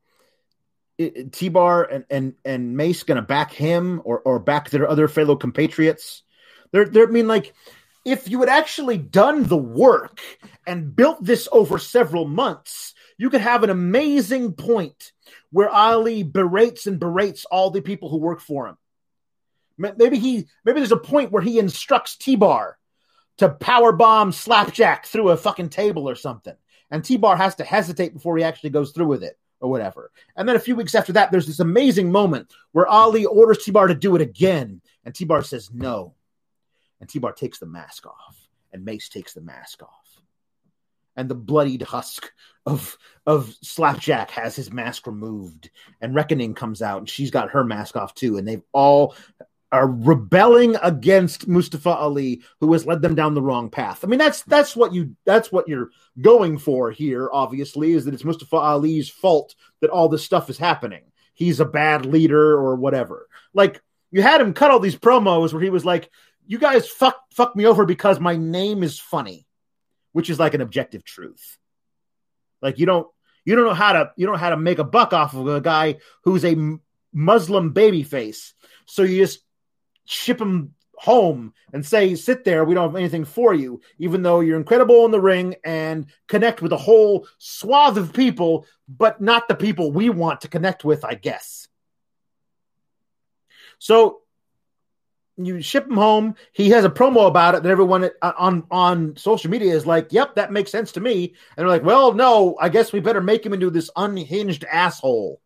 T-Bar and, and, and Mace going to back him or, or back their other fellow compatriots? They're, they're, I mean, like, if you had actually done the work and built this over several months, you could have an amazing point where Ali berates and berates all the people who work for him. Maybe he, maybe there's a point where he instructs T-Bar to power bomb Slapjack through a fucking table or something. And T-Bar has to hesitate before he actually goes through with it or whatever. And then a few weeks after that, there's this amazing moment where Ali orders T-Bar to do it again. And T-Bar says no. And T-Bar takes the mask off. And Mace takes the mask off. And the bloodied husk of, of Slapjack has his mask removed. And Reckoning comes out, and she's got her mask off too. And they've all are rebelling against Mustafa Ali, who has led them down the wrong path. I mean, that's that's what you that's what you're going for here, obviously, is that it's Mustafa Ali's fault that all this stuff is happening. He's a bad leader or whatever. Like, you had him cut all these promos where he was like, you guys fuck fuck me over because my name is funny, which is like an objective truth. Like, you don't you don't know how to you don't know how to make a buck off of a guy who's a Muslim babyface. So you just ship him home and say, sit there, we don't have anything for you, even though you're incredible in the ring and connect with a whole swath of people, but not the people we want to connect with, I guess. So you ship him home. He has a promo about it that everyone on, on social media is like, yep, that makes sense to me. And they're like, well, no, I guess we better make him into this unhinged asshole.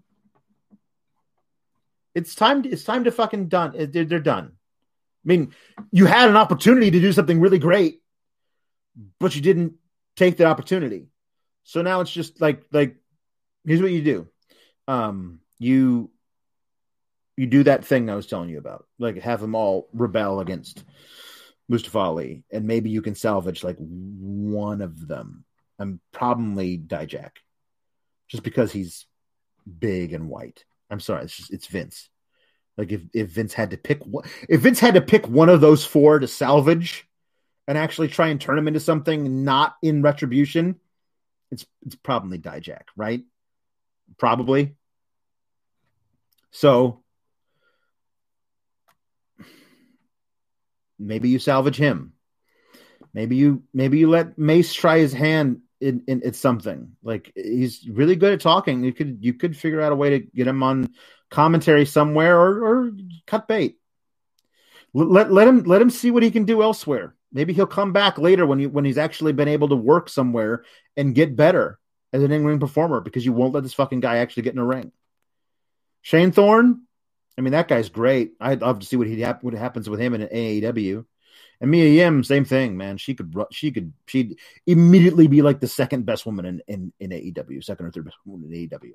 It's time. To, it's time to fucking done. They're, they're done. I mean, you had an opportunity to do something really great, but you didn't take that opportunity. So now it's just like, like, here's what you do. Um, you, you do that thing I was telling you about, like have them all rebel against Mustafa Ali, and maybe you can salvage like one of them. And probably Dijak, just because he's big and white. I'm sorry, it's just it's Vince. Like if, if Vince had to pick one, if Vince had to pick one of those four to salvage and actually try and turn him into something not in Retribution, it's it's probably Dijak, right? Probably. So maybe you salvage him. Maybe you maybe you let Mace try his hand in, in it's something. Like, he's really good at talking. You could you could figure out a way to get him on commentary somewhere, or, or cut bait. Let let him let him see what he can do elsewhere. Maybe he'll come back later when you when he's actually been able to work somewhere and get better as an in-ring performer, because you won't let this fucking guy actually get in a ring. Shane Thorne, I mean, that guy's great. I'd love to see what he what happens with him in A E W. And Mia Yim, same thing, man. She could, she could, she'd immediately be like the second best woman in, in, in A E W, second or third best woman in A E W.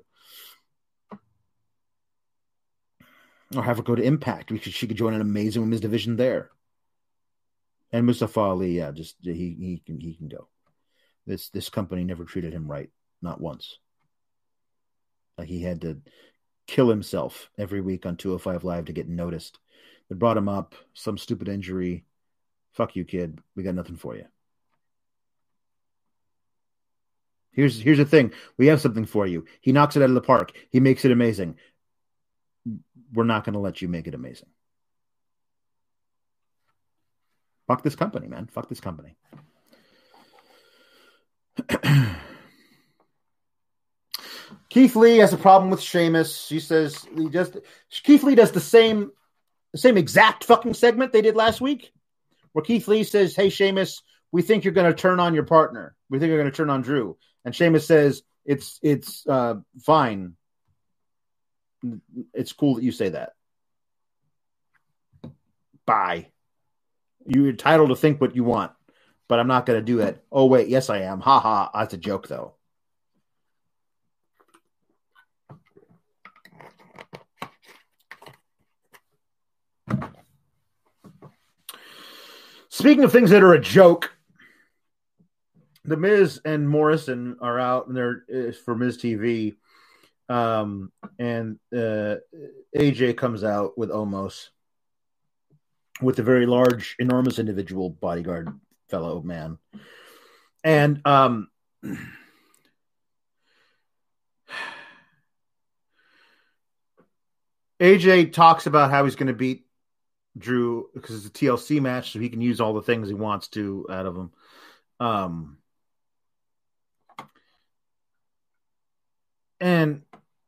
Or have her go to Impact, because she could join an amazing women's division there. And Mustafa Ali, yeah, just he he can he can go. This this company never treated him right, not once. Like, he had to kill himself every week on two oh five Live to get noticed. They brought him up, some stupid injury. Fuck you, kid. We got nothing for you. Here's here's the thing. We have something for you. He knocks it out of the park. He makes it amazing. We're not going to let you make it amazing. Fuck this company, man. Fuck this company. Keith Lee has a problem with Sheamus. He says he just Keith Lee does the same the same exact fucking segment they did last week, where Keith Lee says, "Hey Sheamus, we think you're going to turn on your partner. We think you're going to turn on Drew." And Sheamus says, "It's it's uh, fine. It's cool that you say that. Bye. You're entitled to think what you want, but I'm not going to do it." Oh wait, yes I am. Ha ha. That's a joke though. Speaking of things that are a joke, The Miz and Morrison are out, and they're uh, for Miz T V. Um, and uh, A J comes out with Omos, with a very large, enormous individual bodyguard fellow man. And um, A J talks about how he's going to beat Drew because it's a T L C match, so he can use all the things he wants to out of him. Um, and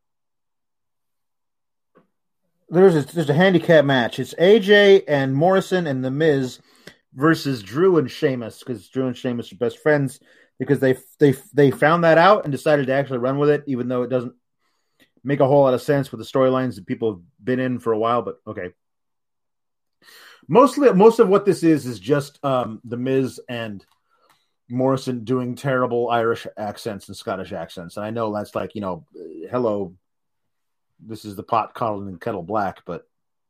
there's a, there's a handicap match. It's A J and Morrison and The Miz versus Drew and Sheamus, because Drew and Sheamus are best friends, because they they they found that out and decided to actually run with it, even though it doesn't make a whole lot of sense with the storylines that people have been in for a while. But okay, mostly most of what this is is just um, The Miz and Morrison doing terrible Irish accents and Scottish accents, and I know that's like, you know, hello, this is the pot calling and kettle black, but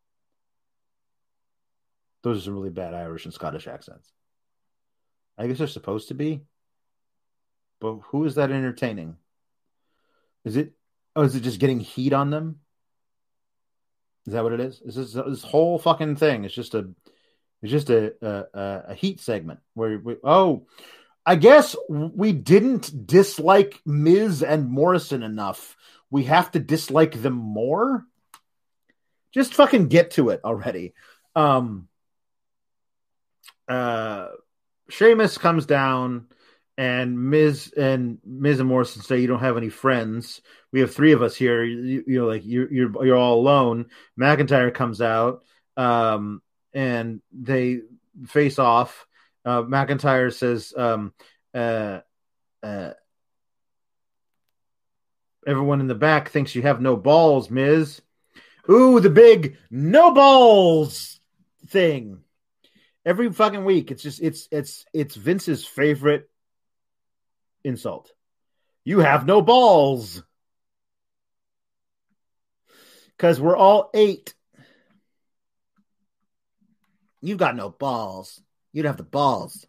those are some really bad Irish and Scottish accents. I guess they're supposed to be, but who is that entertaining? Is it? Oh, is it just getting heat on them? Is that what it is? Is this this whole fucking thing? It's just a, it's just a a, a heat segment where we, oh, I guess we didn't dislike Miz and Morrison enough. We have to dislike them more. Just fucking get to it already. Um. Uh, Sheamus comes down, and Miz and Miz and Morrison say, "You don't have any friends. We have three of us here. You, you know, like you're you're you're all alone." McIntyre comes out, um, and they face off. Uh, McIntyre says, um, uh, uh, "Everyone in the back thinks you have no balls, Miz." Ooh, the big no balls thing. Every fucking week, it's just it's it's it's Vince's favorite insult. You have no balls. Because we're all eight. You've got no balls. You don't have the balls.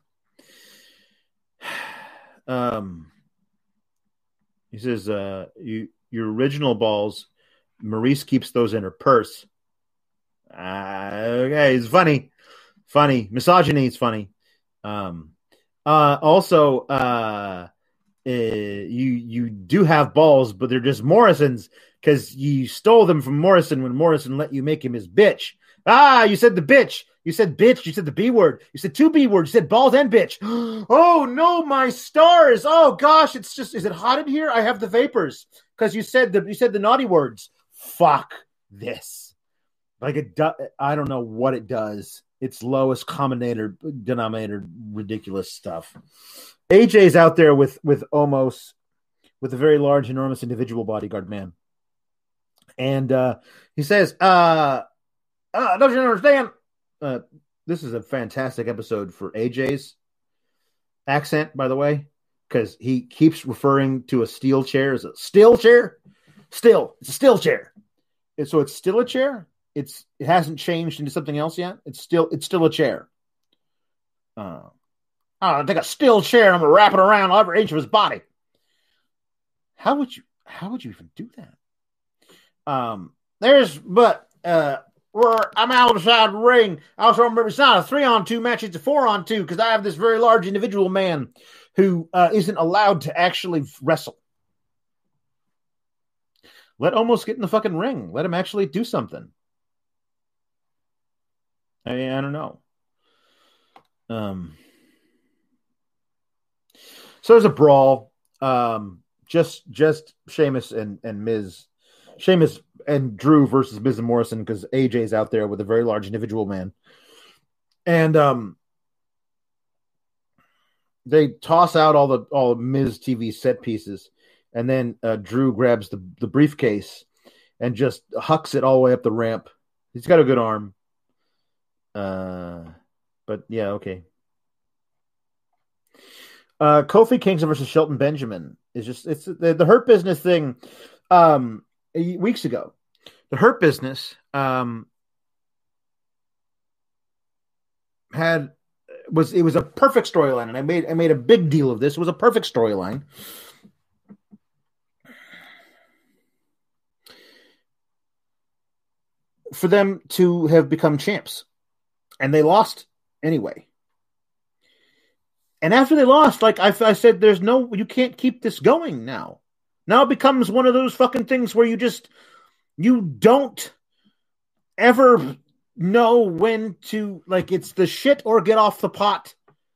Um, he says, uh, you your original balls, Maurice keeps those in her purse. Uh, okay, it's funny. Funny. Misogyny is funny. Um, uh, also, uh, uh, you you do have balls, but they're just Morrison's, because you stole them from Morrison when Morrison let you make him his bitch. Ah, you said the bitch. You said bitch. You said the B word. You said two B words. You said balls and bitch. Oh, no, my stars. Oh, gosh, it's just, is it hot in here? I have the vapors, because you said the you said the naughty words. Fuck this. Like, it do, I don't know what it does. It's lowest common denominator, ridiculous stuff. A J's out there with with Omos, with a very large, enormous individual bodyguard man, and uh, he says, uh, uh, "Don't you understand?" Uh, this is a fantastic episode for A J's accent, by the way, because he keeps referring to a steel chair as a still chair. Still, it's a still chair, and so it's still a chair. It's it hasn't changed into something else yet. It's still it's still a chair. Uh, I take a still chair and I'm gonna wrap it around every inch of his body. How would you how would you even do that? Um, there's but uh, we're I'm outside the ring. I also remember it's not a three on two match; it's a four on two, because I have this very large individual man who uh, isn't allowed to actually wrestle. Let Omos get in the fucking ring. Let him actually do something. I, I don't know. Um, so there's a brawl. Um, just just Sheamus and, and Miz. Sheamus and Drew versus Miz and Morrison, because A J's out there with a very large individual man. And um, they toss out all the all Miz T V set pieces. And then uh, Drew grabs the, the briefcase and just hucks it all the way up the ramp. He's got a good arm. Uh, but yeah, okay. Uh, Kofi Kingston versus Shelton Benjamin is just it's the, the Hurt Business thing. Um, weeks ago, the Hurt Business um had was it was a perfect storyline, and I made I made a big deal of this. It was a perfect storyline. For them to have become champs, and they lost anyway. And after they lost, like I, I said, there's no, you can't keep this going now. Now it becomes one of those fucking things where you just, you don't ever know when to, like, it's the shit or get off the pot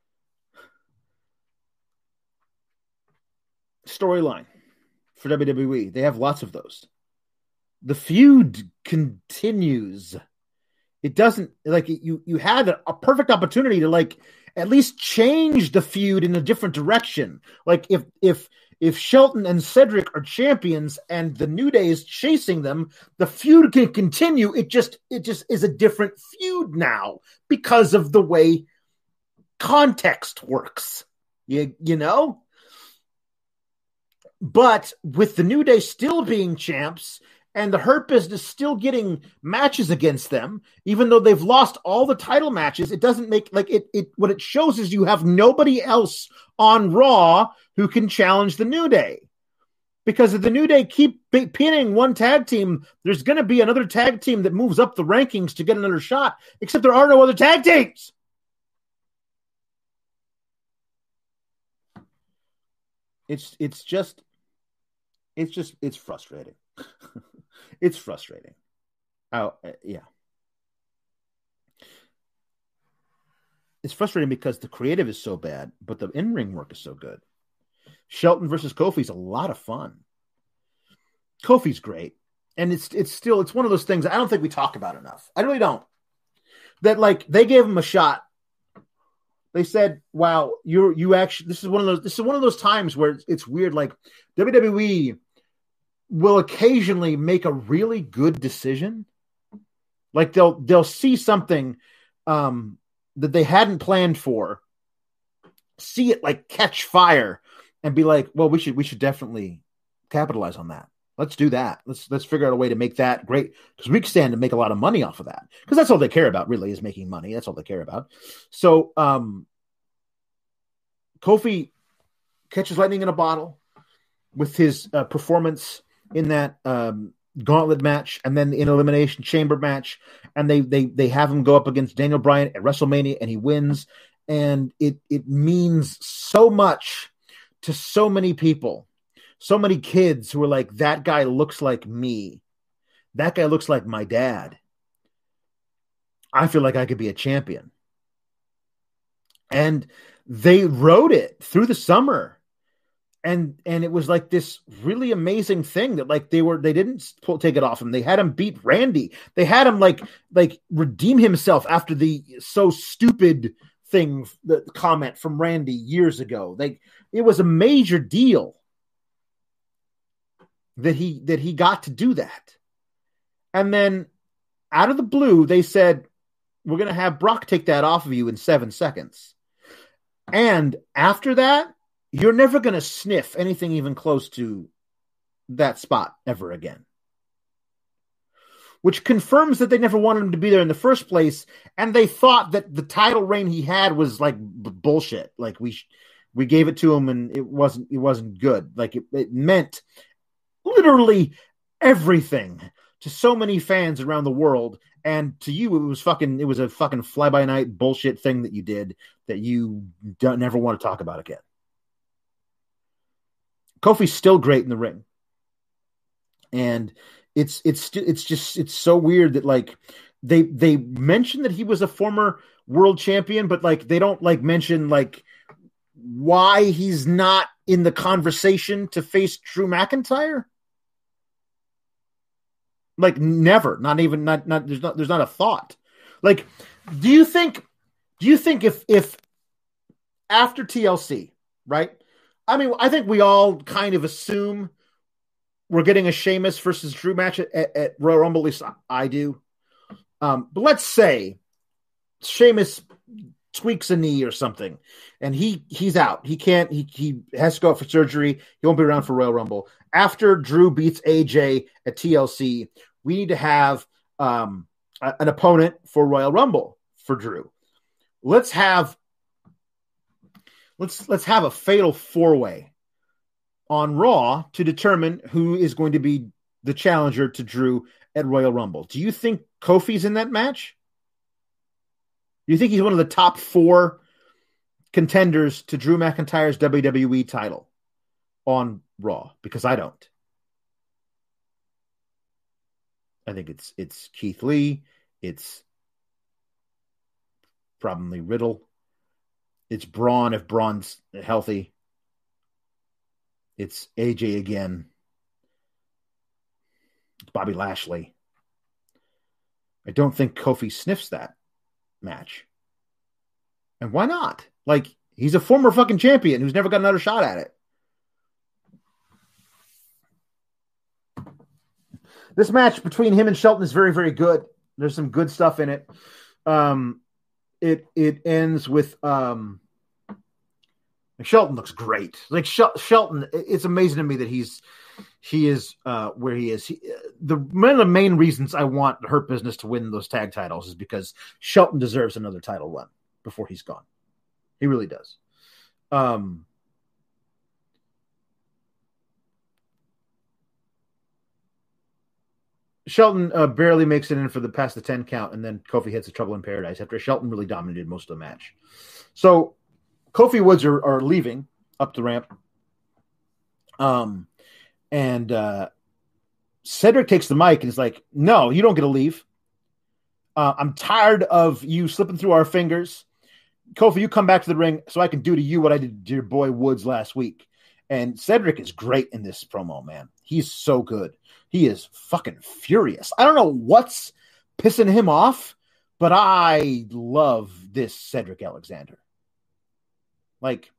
storyline for W W E. They have lots of those. The feud continues. It doesn't, like, you you had a, a perfect opportunity to, like, at least change the feud in a different direction. Like, if if if Shelton and Cedric are champions and the New Day is chasing them, the feud can continue. It just it just is a different feud now because of the way context works. You you know? But with the New Day still being champs and the Hurt Business still getting matches against them, even though they've lost all the title matches, it doesn't make, like, it, it, what it shows is you have nobody else on Raw who can challenge the New Day. Because if the New Day keep pinning one tag team, there's going to be another tag team that moves up the rankings to get another shot, except there are no other tag teams. It's, it's just, it's just, it's frustrating. It's frustrating. Oh, uh, yeah. It's frustrating because the creative is so bad, but the in-ring work is so good. Shelton versus Kofi is a lot of fun. Kofi's great. And it's it's still, it's one of those things I don't think we talk about enough. I really don't. That, like, they gave him a shot. They said, wow, you're, you actually, this is one of those, this is one of those times where it's, it's weird. Like, W W E will occasionally make a really good decision. Like, they'll they'll see something um, that they hadn't planned for, see it, like, catch fire, and be like, well, we should we should definitely capitalize on that. Let's do that. Let's let's figure out a way to make that great, because we can stand to make a lot of money off of that, because that's all they care about, really, is making money. That's all they care about. So um, Kofi catches lightning in a bottle with his uh, performance in that um, gauntlet match, and then in Elimination Chamber match, and they they they have him go up against Daniel Bryan at WrestleMania, and he wins, and it it means so much to so many people, so many kids who are like, that guy looks like me, that guy looks like my dad. I feel like I could be a champion, and they wrote it through the summer. And and it was like this really amazing thing that, like, they were they didn't pull, take it off him. They had him beat Randy. They had him like like redeem himself after the so stupid thing, the comment from Randy years ago. Like, it was a major deal that he that he got to do that. And then out of the blue, they said, we're going to have Brock take that off of you in seven seconds. And after that, you're never going to sniff anything even close to that spot ever again. Which confirms that they never wanted him to be there in the first place, and they thought that the title reign he had was like b- bullshit. Like, we sh- we gave it to him, and it wasn't it wasn't good. Like, it, it meant literally everything to so many fans around the world, and to you, it was fucking it was a fucking fly by night bullshit thing that you did that you don't never want to talk about again. Kofi's still great in the ring. And it's it's it's just it's so weird that, like, they they mention that he was a former world champion, but, like, they don't, like, mention, like, why he's not in the conversation to face Drew McIntyre. Like, never, not even not not there's not there's not a thought. Like, do you think do you think if if after T L C, right? I mean, I think we all kind of assume we're getting a Sheamus versus Drew match at, at, at Royal Rumble. At least I do. Um, but let's say Sheamus tweaks a knee or something, and he he's out. He can't. He he has to go out for surgery. He won't be around for Royal Rumble. After Drew beats A J at T L C, we need to have um, a, an opponent for Royal Rumble for Drew. Let's have let's let's have a fatal four-way on Raw to determine who is going to be the challenger to Drew at Royal Rumble. Do you think Kofi's in that match? Do you think he's one of the top four contenders to Drew McIntyre's W W E title on Raw? Because I don't. I think it's it's Keith Lee. It's probably Riddle. It's Braun if Braun's healthy. It's A J again. It's Bobby Lashley. I don't think Kofi sniffs that match. And why not? Like, he's a former fucking champion who's never got another shot at it. This match between him and Shelton is very, very good. There's some good stuff in it. Um, it it ends with um, Shelton looks great. Like Shel- Shelton, it's amazing to me that he's he is uh, where he is. He, the one of the main reasons I want Hurt Business to win those tag titles is because Shelton deserves another title run before he's gone. He really does. Um, Shelton uh, barely makes it in for the past the ten count, and then Kofi hits a Trouble in Paradise after Shelton really dominated most of the match. So Kofi Woods are, are leaving up the ramp. Um, and uh, Cedric takes the mic and is like, no, you don't get to leave. Uh, I'm tired of you slipping through our fingers. Kofi, you come back to the ring so I can do to you what I did to your boy Woods last week. And Cedric is great in this promo, man. He's so good. He is fucking furious. I don't know what's pissing him off, but I love this Cedric Alexander. Like,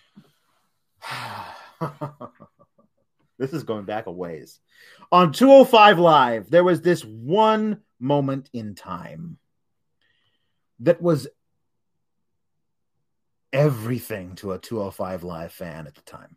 this is going back a ways. On two oh five Live, there was this one moment in time that was everything to a two oh five Live fan at the time.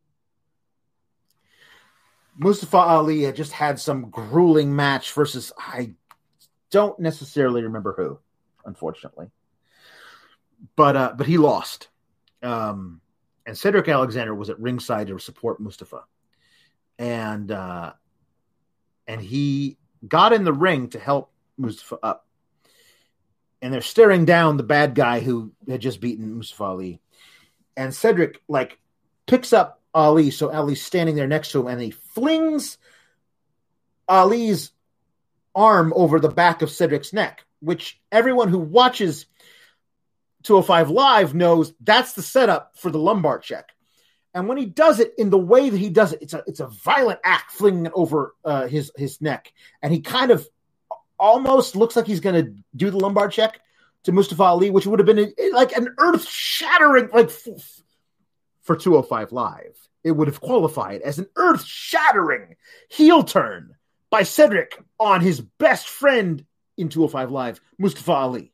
Mustafa Ali had just had some grueling match versus, I don't necessarily remember who, unfortunately. But uh, but he lost. Um, and Cedric Alexander was at ringside to support Mustafa. And, uh, and he got in the ring to help Mustafa up. And they're staring down the bad guy who had just beaten Mustafa Ali. And Cedric, like, picks up Ali, so Ali's standing there next to him, and he flings Ali's arm over the back of Cedric's neck, which everyone who watches two oh five Live knows that's the setup for the lumbar check. And when he does it in the way that he does it, it's a it's a violent act, flinging it over uh, his his neck, and he kind of almost looks like he's going to do the lumbar check to Mustafa Ali, which would have been like an earth-shattering, like f- for two oh five Live. It would have qualified as an earth-shattering heel turn by Cedric on his best friend in two oh five Live, Mustafa Ali.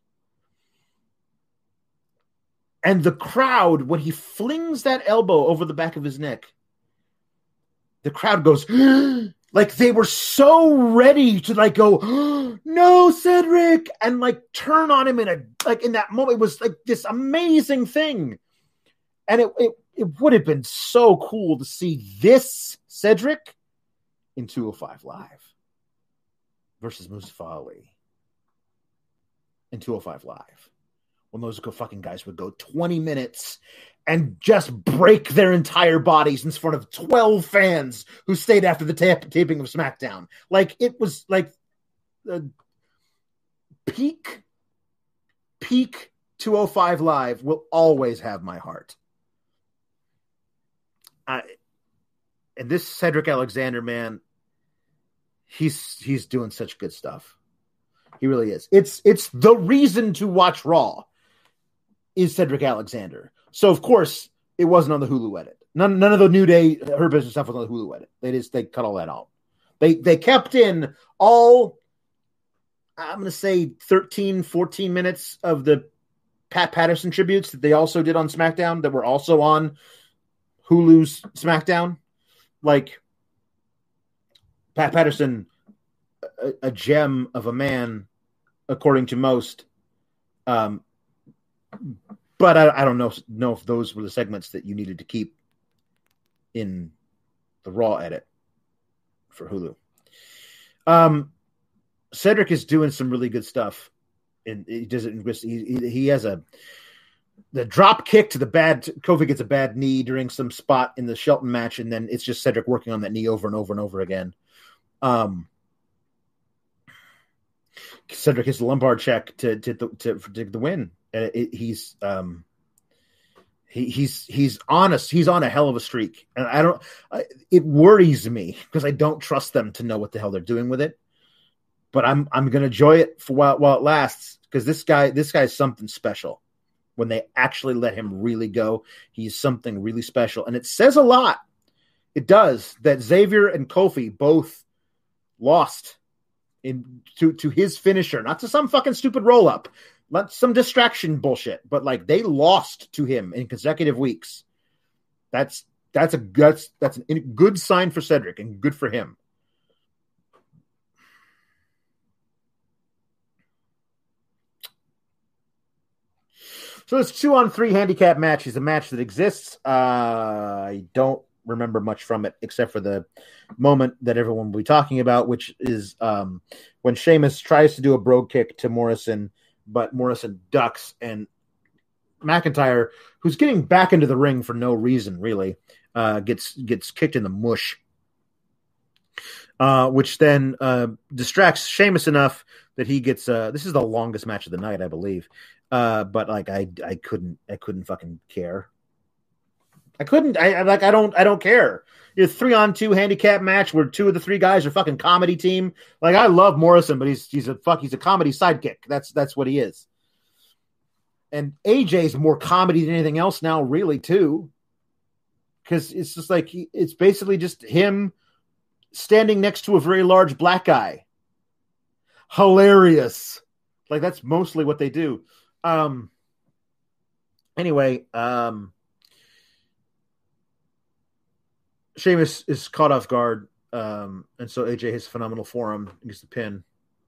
And the crowd, when he flings that elbow over the back of his neck, the crowd goes, like they were so ready to like go, no, Cedric, and like turn on him in a, like in that moment. It was like this amazing thing. And it, it, it would have been so cool to see this Cedric in two oh five Live versus Mustafa Ali in two oh five Live. When those fucking guys would go twenty minutes and just break their entire bodies in front of twelve fans who stayed after the ta- taping of SmackDown. Like, it was like uh, peak, peak two oh five Live will always have my heart. I, and this Cedric Alexander, man, he's he's doing such good stuff. He really is. It's it's the reason to watch Raw is Cedric Alexander. So of course it wasn't on the Hulu edit. None none of the New Day Her Business stuff was on the Hulu edit. They just they cut all that out. They they kept in all, I'm going to say thirteen, fourteen minutes of the Pat Patterson tributes that they also did on SmackDown that were also on Hulu's SmackDown. Like, Pat Patterson, a, a gem of a man, according to most, um, but I, I don't know know if those were the segments that you needed to keep in the Raw edit for Hulu. Um, Cedric is doing some really good stuff, and he does it. He, he, he has a the drop kick to the bad. Kofi gets a bad knee during some spot in the Shelton match, and then it's just Cedric working on that knee over and over and over again. Um, Cedric hits the lumbar check to to to, to, to the win. Uh, it, he's um, he, he's he's honest. He's on a hell of a streak, and I don't. I, it worries me because I don't trust them to know what the hell they're doing with it. But I'm I'm gonna enjoy it for while while it lasts because this guy this guy's something special. When they actually let him really go, he's something really special, and it says a lot. It does that Xavier and Kofi both lost in to to his finisher, not to some fucking stupid roll up, not some distraction bullshit, but like they lost to him in consecutive weeks. That's that's a that's that's a good sign for Cedric and good for him. So it's two on three handicap match is a match that exists. Uh, I don't remember much from it except for the moment that everyone will be talking about, which is um, when Sheamus tries to do a brogue kick to Morrison, but Morrison ducks, and McIntyre, who's getting back into the ring for no reason, really, uh, gets gets kicked in the mush, uh, which then uh, distracts Sheamus enough that he gets. Uh, this is the longest match of the night, I believe. Uh, but like I, I couldn't, I couldn't fucking care. I couldn't. I I'm like I don't, I don't care. It's a three on two handicap match where two of the three guys are fucking comedy team. Like I love Morrison, but he's he's a fuck. He's a comedy sidekick. That's that's what he is. And A J's more comedy than anything else now, really, too. Because it's just like he, it's basically just him standing next to a very large black guy. Hilarious. Like that's mostly what they do. Um. Anyway, um, Sheamus is caught off guard, um, and so A J has phenomenal forearm against the pin.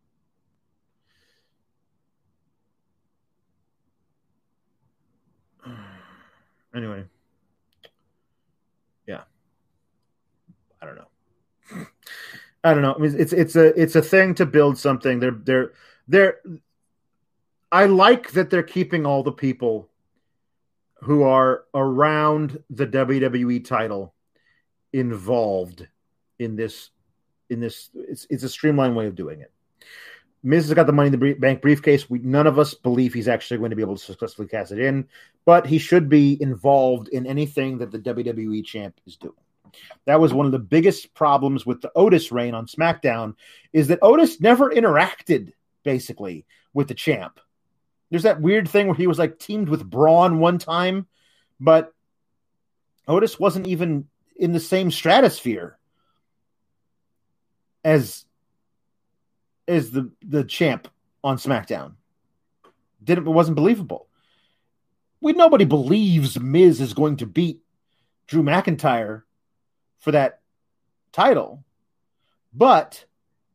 Anyway, yeah, I don't know. I don't know. I mean, it's it's a it's a thing to build something. They're they're they're. I like that they're keeping all the people who are around the W W E title involved in this. In this, it's it's a streamlined way of doing it. Miz has got the Money in the Bank briefcase. We none of us believe he's actually going to be able to successfully cast it in, but he should be involved in anything that the W W E champ is doing. That was one of the biggest problems with the Otis reign on SmackDown, is that Otis never interacted basically with the champ. There's that weird thing where he was like teamed with Braun one time, but Otis wasn't even in the same stratosphere as as the, the champ on SmackDown. Didn't it wasn't believable. We nobody believes Miz is going to beat Drew McIntyre for that title, but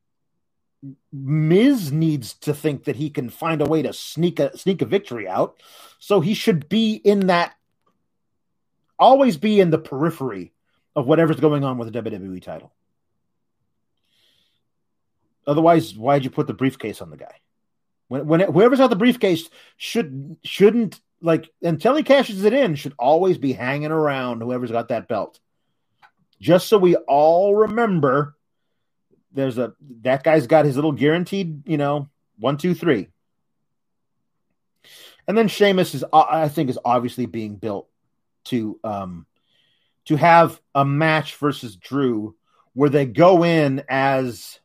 Miz needs to think that he can find a way to sneak a sneak a victory out. So he should be in that, always be in the periphery of whatever's going on with the W W E title. Otherwise, why'd you put the briefcase on the guy? When when it, whoever's got the briefcase should shouldn't like until he cashes it in should always be hanging around whoever's got that belt. Just so we all remember. There's a that guy's got his little guaranteed, you know, one, two, three. And then Sheamus is, I think, is obviously being built to um, to have a match versus Drew where they go in as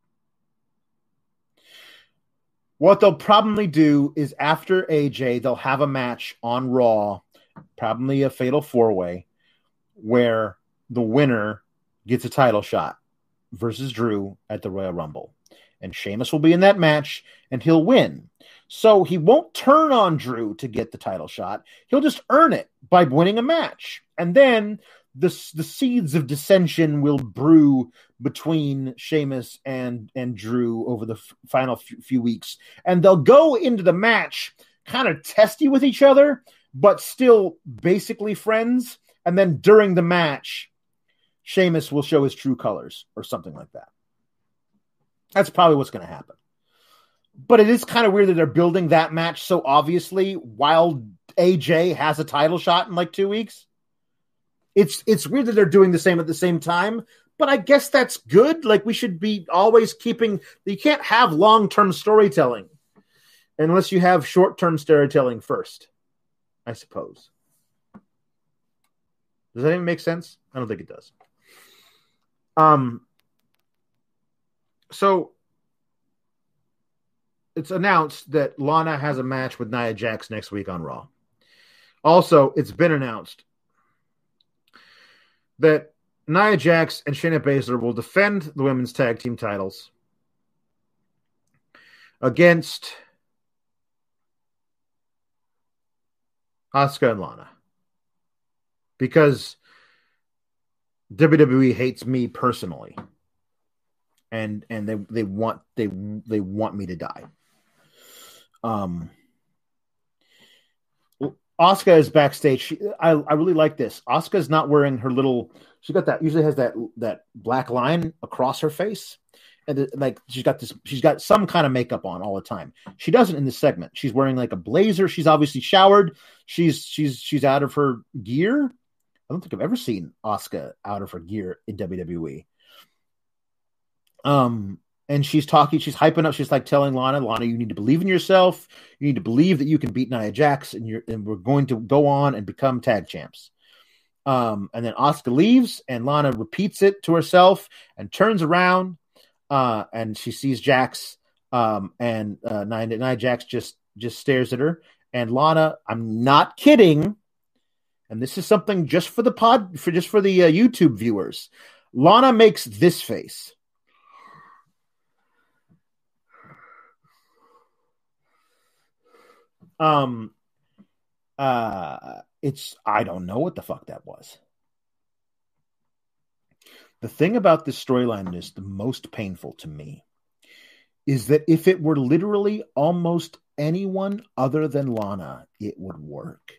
what they'll probably do is after A J, they'll have a match on Raw, probably a fatal four way, where the winner gets a title shot versus Drew at the Royal Rumble. And Sheamus will be in that match, and he'll win. So he won't turn on Drew to get the title shot. He'll just earn it by winning a match. And then the, the seeds of dissension will brew between Sheamus and, and Drew over the f- final f- few weeks. And they'll go into the match kind of testy with each other, but still basically friends. And then during the match, Sheamus will show his true colors or something like that. That's probably what's going to happen. But it is kind of weird that they're building that match so obviously while A J has a title shot in like two weeks. It's it's weird that they're doing the same at the same time, but I guess that's good. Like, we should be always keeping... You can't have long-term storytelling unless you have short-term storytelling first, I suppose. Does that even make sense? I don't think it does. Um. So... It's announced that Lana has a match with Nia Jax next week on Raw. Also, it's been announced that Nia Jax and Shayna Baszler will defend the women's tag team titles against Asuka and Lana. Because W W E hates me personally. And and they, they want they they want me to die. Um, Asuka is backstage. She, I I really like this. Asuka is not wearing her little. She got that. Usually has that that black line across her face, and it, like she's got this. She's got some kind of makeup on all the time. She doesn't in this segment. She's wearing like a blazer. She's obviously showered. She's she's she's out of her gear. I don't think I've ever seen Asuka out of her gear in W W E. Um. And she's talking, she's hyping up, she's like telling Lana, Lana, you need to believe in yourself. You need to believe that you can beat Nia Jax, and you're and we're going to go on and become tag champs. Um, and then Asuka leaves, and Lana repeats it to herself and turns around, uh, and she sees Jax, um, and uh, Nia, Nia Jax just just stares at her. And Lana, I'm not kidding, and this is something just for the pod, for just for the uh, YouTube viewers. Lana makes this face. Um, uh, it's, I don't know what the fuck that was. The thing about this storyline is the most painful to me is that if it were literally almost anyone other than Lana, it would work.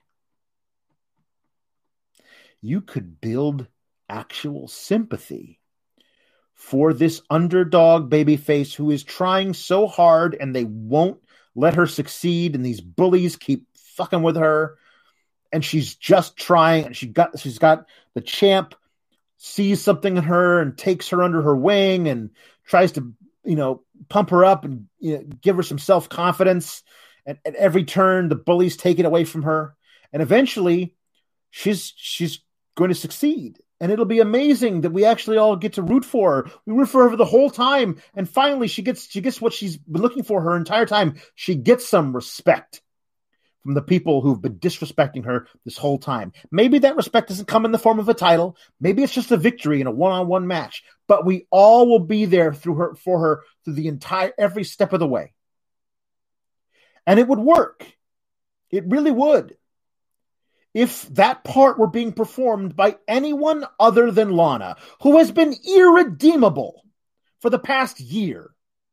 You could build actual sympathy for this underdog babyface who is trying so hard and they won't let her succeed, and these bullies keep fucking with her, and she's just trying, and she got she's got the champ sees something in her and takes her under her wing and tries to, you know, pump her up and, you know, give her some self-confidence, and at every turn the bullies take it away from her, and eventually she's she's going to succeed. And it'll be amazing that we actually all get to root for her. We root for her the whole time. And finally, she gets she gets what she's been looking for her entire time. She gets some respect from the people who've been disrespecting her this whole time. Maybe that respect doesn't come in the form of a title. Maybe it's just a victory in a one-on-one match. But we all will be there through her for her through the entire every step of the way. And it would work. It really would. If that part were being performed by anyone other than Lana, who has been irredeemable for the past year.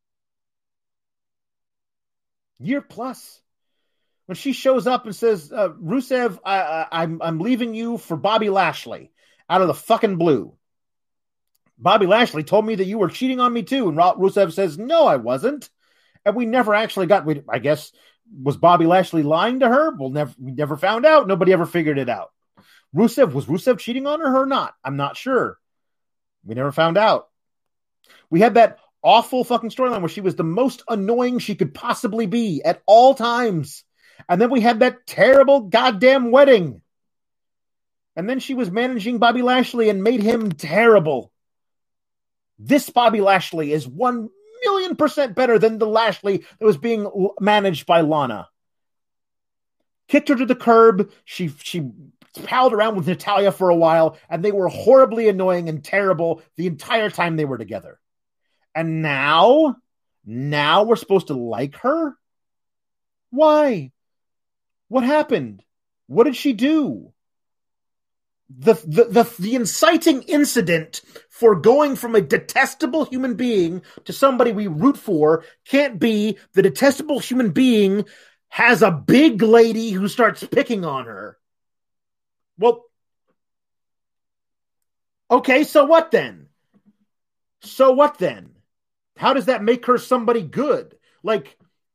Year plus. When she shows up and says, uh, Rusev, I, I, I'm, I'm leaving you for Bobby Lashley out of the fucking blue. Bobby Lashley told me that you were cheating on me too. And Rusev says, no, I wasn't. And we never actually got, I guess, was Bobby Lashley lying to her? We'll never, we never found out. Nobody ever figured it out. Rusev, was Rusev cheating on her or not? I'm not sure. We never found out. We had that awful fucking storyline where she was the most annoying she could possibly be at all times. And then we had that terrible goddamn wedding. And then she was managing Bobby Lashley and made him terrible. This Bobby Lashley is one million percent better than the Lashley that was being managed by Lana. Kicked her to the curb. She she palled around with Natalya for a while, and they were horribly annoying and terrible the entire time they were together. And now, now we're supposed to like her? Why? What happened? What did she do? The, the the the inciting incident for going from a detestable human being to somebody we root for can't be the detestable human being has a big lady who starts picking on her. Well, okay, so what then? So what then? How does that make her somebody good? Like,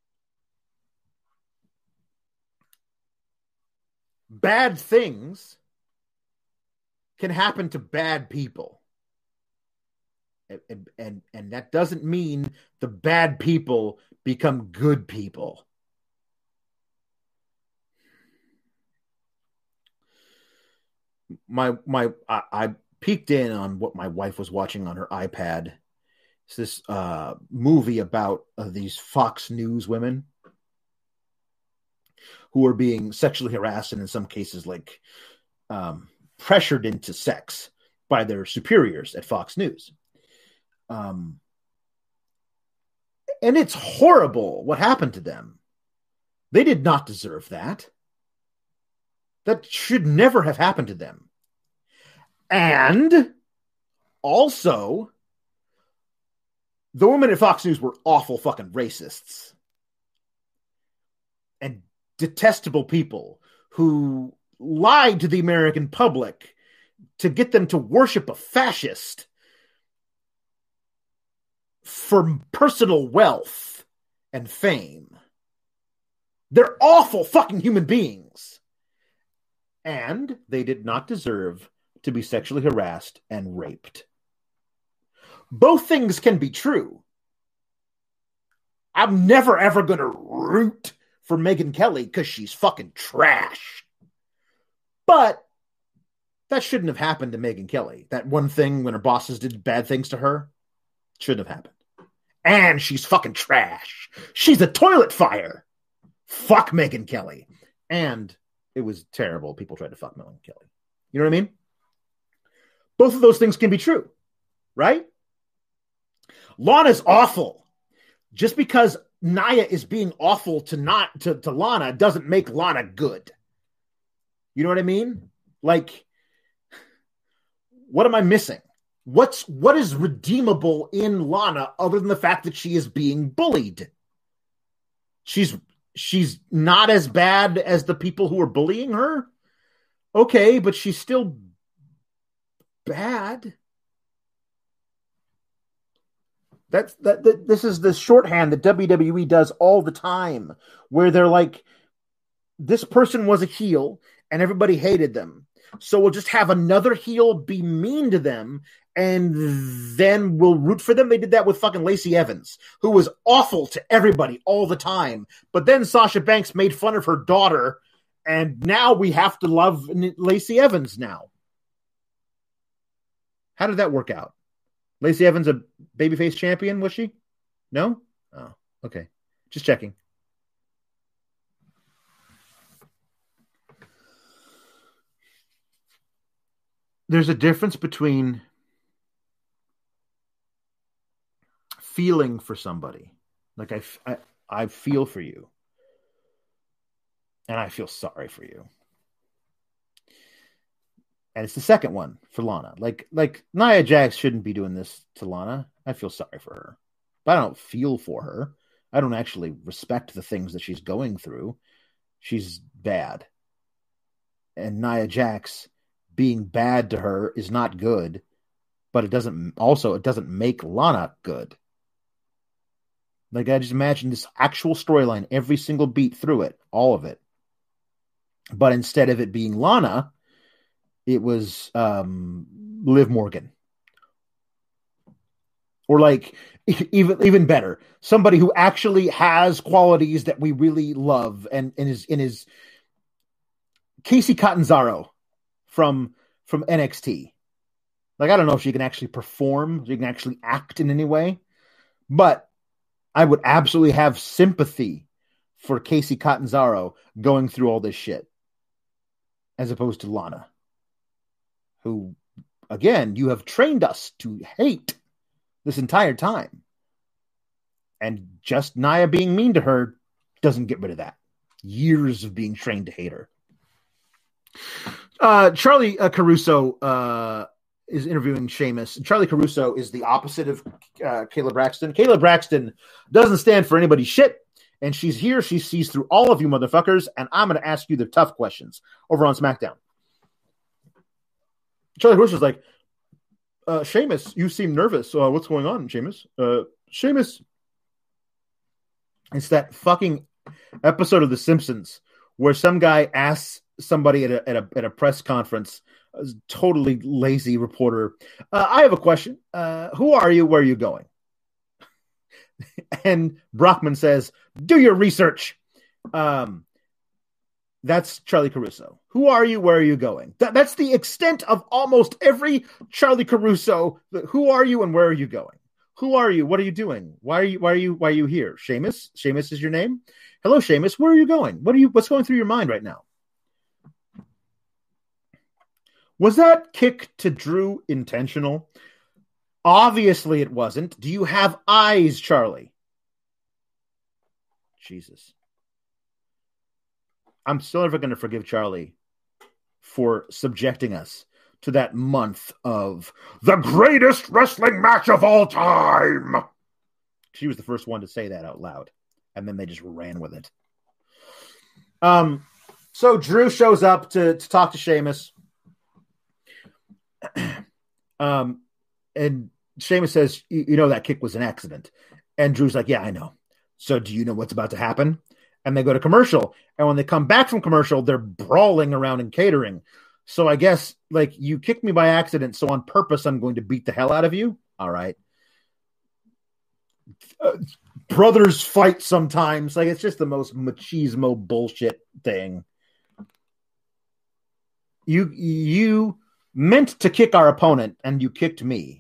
bad things can happen to bad people. And, and, and that doesn't mean the bad people become good people. My, my, I, I peeked in on what my wife was watching on her iPad. It's this uh, movie about uh, these Fox News women who are being sexually harassed and in some cases like um, pressured into sex by their superiors at Fox News. Um, and it's horrible what happened to them. They did not deserve that. That should never have happened to them. And also, the women at Fox News were awful fucking racists and detestable people who lied to the American public to get them to worship a fascist for personal wealth and fame. They're awful fucking human beings. And they did not deserve to be sexually harassed and raped. Both things can be true. I'm never ever going to root for Megyn Kelly because she's fucking trash. But that shouldn't have happened to Megyn Kelly. That one thing when her bosses did bad things to her shouldn't have happened. And she's fucking trash. She's a toilet fire. Fuck Megyn Kelly. And it was terrible. People tried to fuck Megyn Kelly. You know what I mean? Both of those things can be true, right? Lana's awful. Just because Nia is being awful to not to, to Lana doesn't make Lana good. You know what I mean? Like, what am I missing? What's what is redeemable in Lana other than the fact that she is being bullied? She's she's not as bad as the people who are bullying her. Okay, but she's still bad. That's that, that. This is the shorthand that W W E does all the time, where they're like, this person was a heel and everybody hated them, so we'll just have another heel be mean to them, and then we'll root for them. They did that with fucking Lacey Evans, who was awful to everybody all the time. But then Sasha Banks made fun of her daughter, and now we have to love Lacey Evans now. How did that work out? Lacey Evans a babyface champion, was she? No? Oh, okay. Just checking. There's a difference between feeling for somebody. Like I, I, I feel for you. And I feel sorry for you. And it's the second one for Lana. Like, like Nia Jax shouldn't be doing this to Lana. I feel sorry for her. But I don't feel for her. I don't actually respect the things that she's going through. She's bad. And Nia Jax being bad to her is not good. But it doesn't, also, it doesn't make Lana good. Like, I just imagine this actual storyline, every single beat through it, all of it. But instead of it being Lana, it was um, Liv Morgan. Or like, even even better, somebody who actually has qualities that we really love and, and is in his Casey Catanzaro from, from N X T. Like, I don't know if she can actually perform, she can actually act in any way, but I would absolutely have sympathy for Casey Catanzaro going through all this shit as opposed to Lana, who, again, you have trained us to hate this entire time. And just Nia being mean to her doesn't get rid of that. Years of being trained to hate her. Uh, Charlie uh, Caruso uh, is interviewing Sheamus. Charlie Caruso is the opposite of uh, Caleb Braxton. Caleb Braxton doesn't stand for anybody's shit And she's here. She sees through all of you motherfuckers, and I'm going to ask you the tough questions over on SmackDown. Charlie Carusso's like, uh, Sheamus, you seem nervous. Uh, what's going on, Sheamus? Uh, Sheamus. It's that fucking episode of The Simpsons where some guy asks somebody at a, at a, at a press conference, a totally lazy reporter, uh, I have a question. Uh, who are you? Where are you going? And Brockman says, do your research. Um, that's Charlie Caruso. Who are you? Where are you going? Th- that's the extent of almost every Charlie Caruso. Who are you and where are you going? Who are you? What are you doing? Why are you? Why are you? Why are you here? Sheamus. Sheamus is your name. Hello, Sheamus. Where are you going? What are you? What's going through your mind right now? Was that kick to Drew intentional? Obviously, it wasn't. Do you have eyes, Charlie? Jesus. I'm still never going to forgive Charlie for subjecting us to that month of the greatest wrestling match of all time. She was the first one to say that out loud, and then they just ran with it. Um, so Drew shows up to, to talk to Sheamus. um, and Sheamus says, you know, that kick was an accident. And Drew's like, yeah, I know. So do you know what's about to happen? And they go to commercial. And when they come back from commercial, they're brawling around in catering. So I guess, like, you kicked me by accident, so on purpose, I'm going to beat the hell out of you? All right. Uh, brothers fight sometimes. Like, it's just the most machismo bullshit thing. You, you meant to kick our opponent, and you kicked me.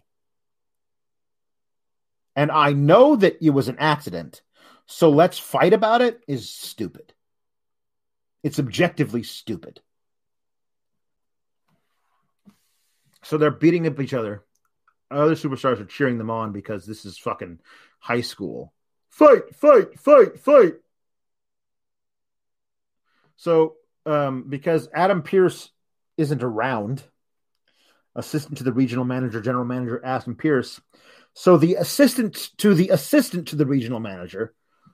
And I know that it was an accident, so let's fight about it is stupid. It's objectively stupid. So they're beating up each other. Other superstars are cheering them on because this is fucking high school. Fight, fight, fight, fight. So um, because Adam Pearce isn't around, assistant to the regional manager, general manager, Adam Pearce, so the assistant to the assistant to the regional manager,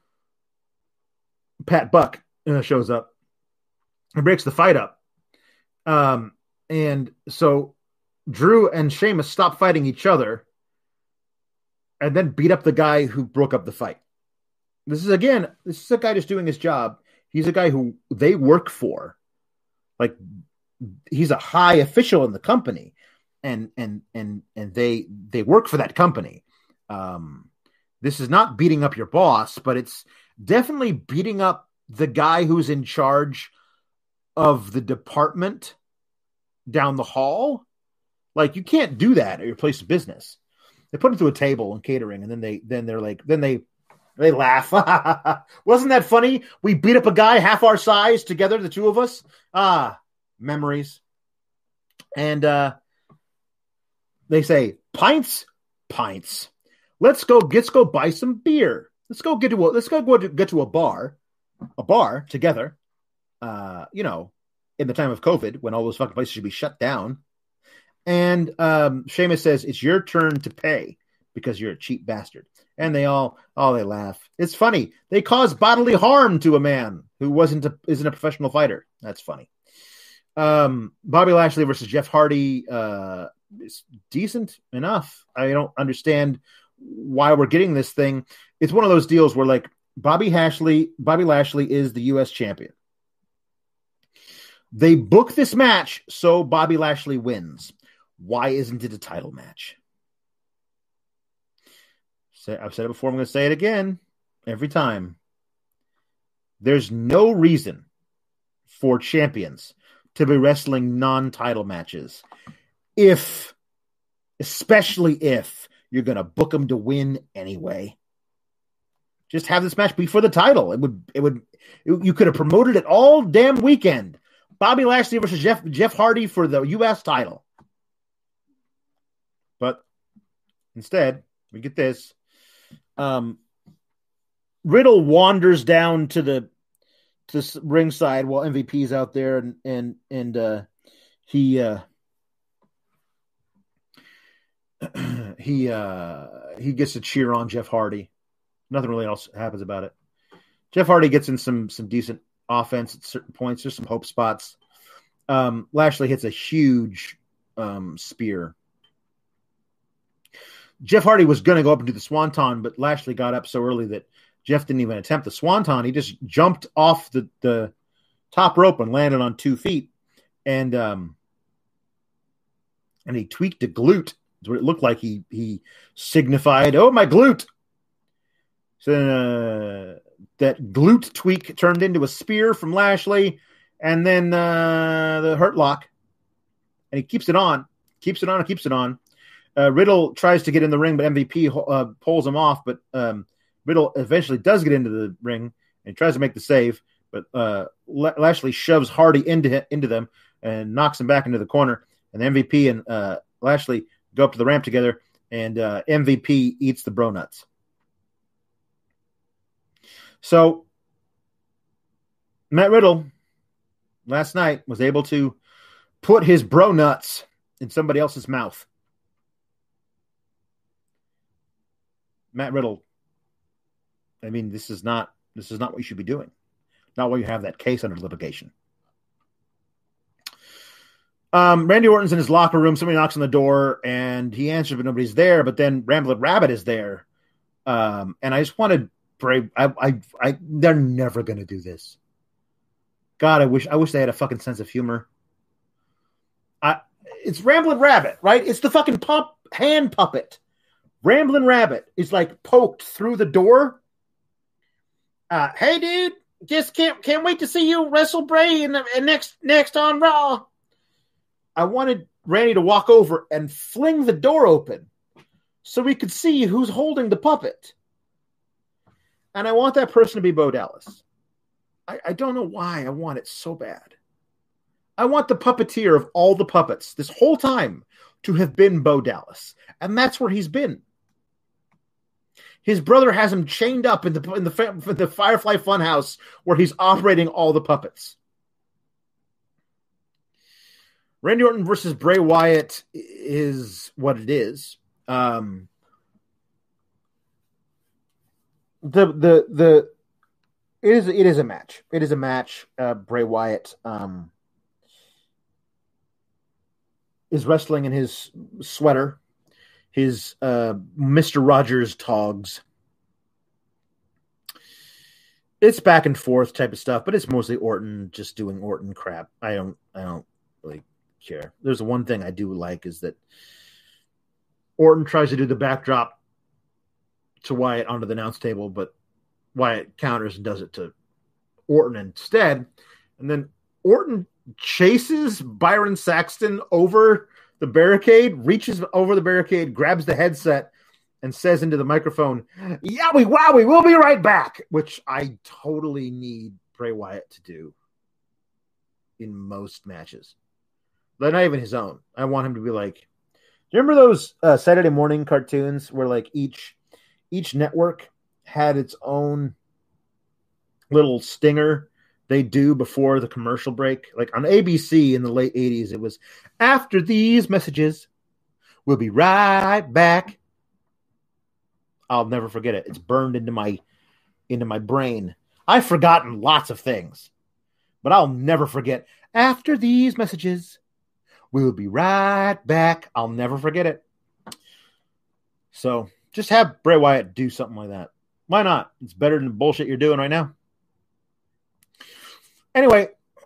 Pat Buck, uh, shows up and breaks the fight up. Um, and so Drew and Sheamus stop fighting each other and then beat up the guy who broke up the fight. This is, again, this is a guy just doing his job. He's a guy who they work for. Like, he's a high official in the company. And and and and they they work for that company. Um, this is not beating up your boss, but it's definitely beating up the guy who's in charge of the department down the hall. Like, you can't do that at your place of business. They put him through a table in catering, and then they then they're like then they they laugh. Wasn't that funny? We beat up a guy half our size together, the two of us. Ah, memories. And uh they say, pints, pints. Let's go. Let's go buy some beer. Let's go get to a. Let's go, go to, get to a bar, a bar together. Uh, you know, in the time of COVID, when all those fucking places should be shut down. And um, Sheamus says, "It's your turn to pay because you're a cheap bastard." And they all, oh, they laugh. It's funny. They cause bodily harm to a man who wasn't a, isn't a professional fighter. That's funny. Um, Bobby Lashley versus Jeff Hardy. Uh, It's decent enough. I don't understand why we're getting this thing. It's one of those deals where, like, Bobby Lashley, Bobby Lashley is the U S champion. They book this match so Bobby Lashley wins. Why isn't it a title match? I've said it before. I'm going to say it again every time. There's no reason for champions to be wrestling non-title matches. If, especially if, you're going to book them to win anyway. Just have this match be for the title. It would, it would, it, you could have promoted it all damn weekend. Bobby Lashley versus Jeff, Jeff Hardy for the U S title. But instead, we get this. Um, Riddle wanders down to the, to the ringside while M V P's out there, and, and, and, uh, he, uh, he uh, he gets to cheer on Jeff Hardy. Nothing really else happens about it. Jeff Hardy gets in some some decent offense at certain points. There's some hope spots. Um, Lashley hits a huge um, spear. Jeff Hardy was going to go up and do the swanton, but Lashley got up so early that Jeff didn't even attempt the swanton. He just jumped off the, the top rope and landed on two feet. And um, and he tweaked a glute. That's what it looked like. He he signified, oh, my glute. So uh, that glute tweak turned into a spear from Lashley, and then uh, the hurt lock. And he keeps it on, keeps it on, and keeps it on. Uh, Riddle tries to get in the ring, but M V P uh, pulls him off. But um, Riddle eventually does get into the ring and tries to make the save. But uh, L- Lashley shoves Hardy into into them and knocks him back into the corner. And the M V P and uh, Lashley go up to the ramp together, and uh, M V P eats the bro nuts. So Matt Riddle last night was able to put his bro nuts in somebody else's mouth. Matt Riddle, I mean, this is not this is not what you should be doing. Not while you have that case under litigation. Um, Randy Orton's in his locker room. Somebody knocks on the door, and he answers, but nobody's there. But then Ramblin' Rabbit is there, um, and I just wanted Bray. I, I, I, they're never going to do this. God, I wish, I wish they had a fucking sense of humor. I, it's Ramblin' Rabbit, right? It's the fucking pump hand puppet. Ramblin' Rabbit is like poked through the door. Uh, hey, dude, just can't can't wait to see you wrestle Bray in the in next next on Raw. I wanted Randy to walk over and fling the door open so we could see who's holding the puppet. And I want that person to be Bo Dallas. I, I don't know why I want it so bad. I want the puppeteer of all the puppets this whole time to have been Bo Dallas. And that's where he's been. His brother has him chained up in the in the, in the Firefly Funhouse where he's operating all the puppets. Randy Orton versus Bray Wyatt is what it is. Um, the the the it is it is a match. It is a match. Uh, Bray Wyatt um, is wrestling in his sweater, his uh, Mister Rogers togs. It's back and forth type of stuff, but it's mostly Orton just doing Orton crap. I don't I don't really care. There's the one thing I do like is that Orton tries to do the backdrop to Wyatt onto the announce table, but Wyatt counters and does it to Orton instead. And then Orton chases Byron Saxton over the barricade, reaches over the barricade, grabs the headset, and says into the microphone, "Yowie wowie, we'll be right back," which I totally need Bray Wyatt to do in most matches. But not even his own. I want him to be like, do you remember those uh, Saturday morning cartoons where like each each network had its own little stinger they do before the commercial break? Like on A B C in the late eighties, it was, "After these messages, we'll be right back." I'll never forget it. It's burned into my into my brain. I've forgotten lots of things, but I'll never forget. "After these messages, we'll be right back." I'll never forget it. So just have Bray Wyatt do something like that. Why not? It's better than the bullshit you're doing right now. Anyway,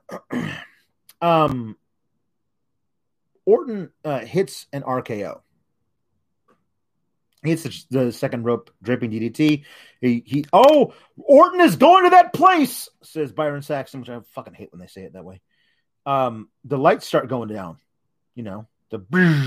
um, Orton uh, hits an R K O. He hits the, the second rope draping D D T. He, he, oh, Orton is going to that place, says Byron Saxton, which I fucking hate when they say it that way. Um, the lights start going down. You know, the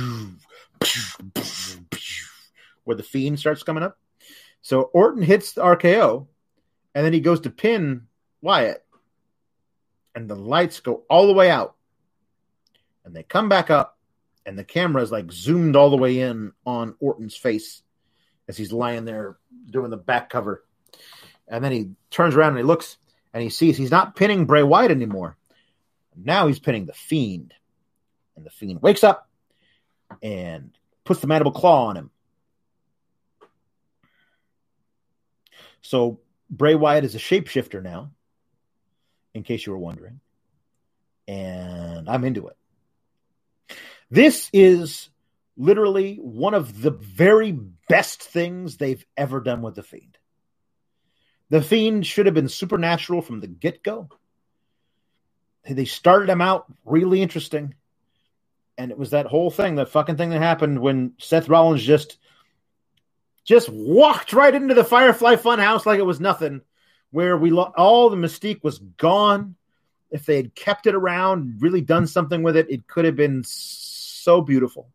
where the Fiend starts coming up. So Orton hits the R K O, and then he goes to pin Wyatt. And the lights go all the way out. And they come back up, and the camera is like zoomed all the way in on Orton's face as he's lying there doing the back cover. And then he turns around and he looks, and he sees he's not pinning Bray Wyatt anymore. Now he's pinning the Fiend. And the Fiend wakes up and puts the mandible claw on him. So Bray Wyatt is a shapeshifter now, in case you were wondering. And I'm into it. This is literally one of the very best things they've ever done with The Fiend. The Fiend should have been supernatural from the get-go. They started him out really interesting. And it was that whole thing, that fucking thing that happened when Seth Rollins just, just walked right into the Firefly Funhouse like it was nothing, where we lo- all the mystique was gone. If they had kept it around, really done something with it, it could have been so beautiful.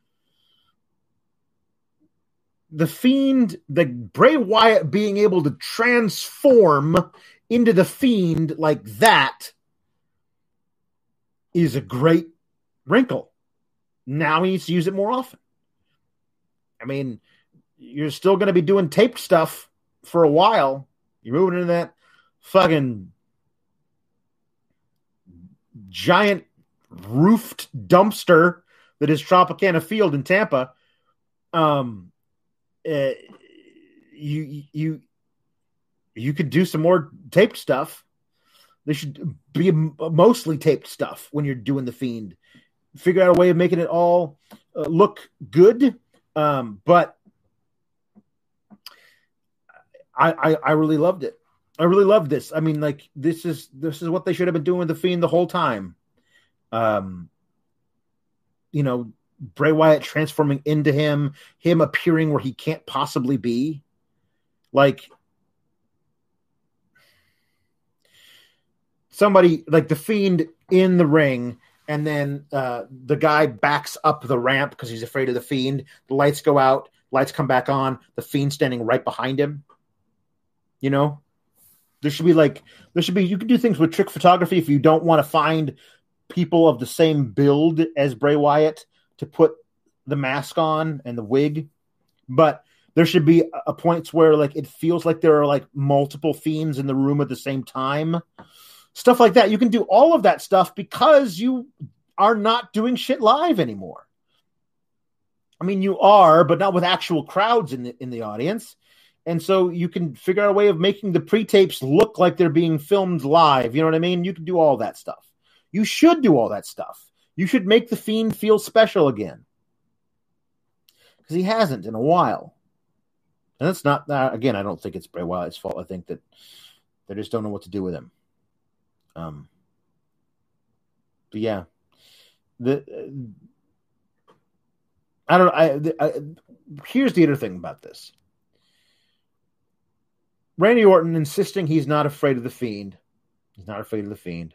The Fiend, the Bray Wyatt being able to transform into the Fiend like that is a great wrinkle. Now he needs to use it more often. I mean, you're still going to be doing taped stuff for a while. You're moving into that fucking giant roofed dumpster that is Tropicana Field in Tampa. Um, uh, you you you could do some more taped stuff. There should be mostly taped stuff when you're doing The Fiend. Figure out a way of making it all uh, look good, um, but I, I I really loved it. I really loved this. I mean, like this is this is what they should have been doing with The Fiend the whole time. Um, you know, Bray Wyatt transforming into him, him appearing where he can't possibly be, like somebody like The Fiend in the ring. And then uh, the guy backs up the ramp because he's afraid of The Fiend. The lights go out. Lights come back on. The Fiend standing right behind him. You know? There should be like, there should be, you can do things with trick photography if you don't want to find people of the same build as Bray Wyatt to put the mask on and the wig. But there should be a points where like it feels like there are like multiple Fiends in the room at the same time. Stuff like that. You can do all of that stuff because you are not doing shit live anymore. I mean, you are, but not with actual crowds in the in the audience. And so you can figure out a way of making the pre-tapes look like they're being filmed live. You know what I mean? You can do all that stuff. You should do all that stuff. You should make The Fiend feel special again. Because he hasn't in a while. And that's not, uh, again, I don't think it's Bray Wyatt's fault. I think that they just don't know what to do with him. Um, but yeah, the uh, I don't know. I, the, I here's the other thing about this: Randy Orton insisting he's not afraid of The Fiend. He's not afraid of The Fiend.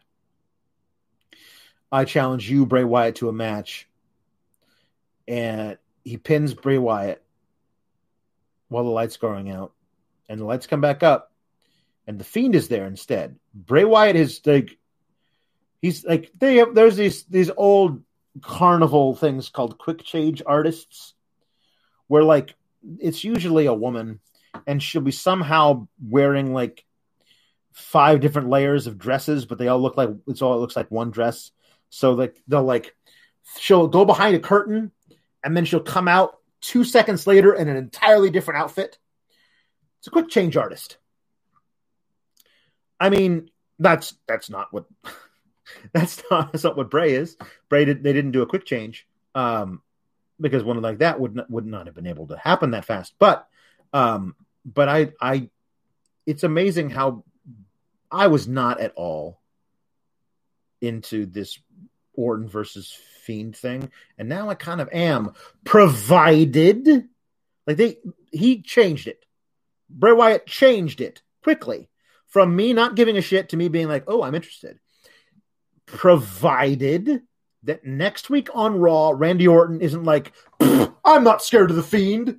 I challenge you, Bray Wyatt, to a match, and he pins Bray Wyatt while the lights going out, and the lights come back up. And The Fiend is there instead. Bray Wyatt is like, he's like, they have, there's these, these old carnival things called quick change artists where like, it's usually a woman and she'll be somehow wearing like five different layers of dresses, but they all look like, it's all, it looks like one dress. So like, they'll like, she'll go behind a curtain and then she'll come out two seconds later in an entirely different outfit. It's a quick change artist. I mean, that's that's not what that's not that's not what Bray is. Bray did, they didn't do a quick change um, because one like that would not, would not have been able to happen that fast. But um, but I I it's amazing how I was not at all into this Orton versus Fiend thing, and now I kind of am. Provided like they he changed it, Bray Wyatt changed it quickly. From me not giving a shit to me being like, oh, I'm interested. Provided that next week on Raw, Randy Orton isn't like, I'm not scared of The Fiend.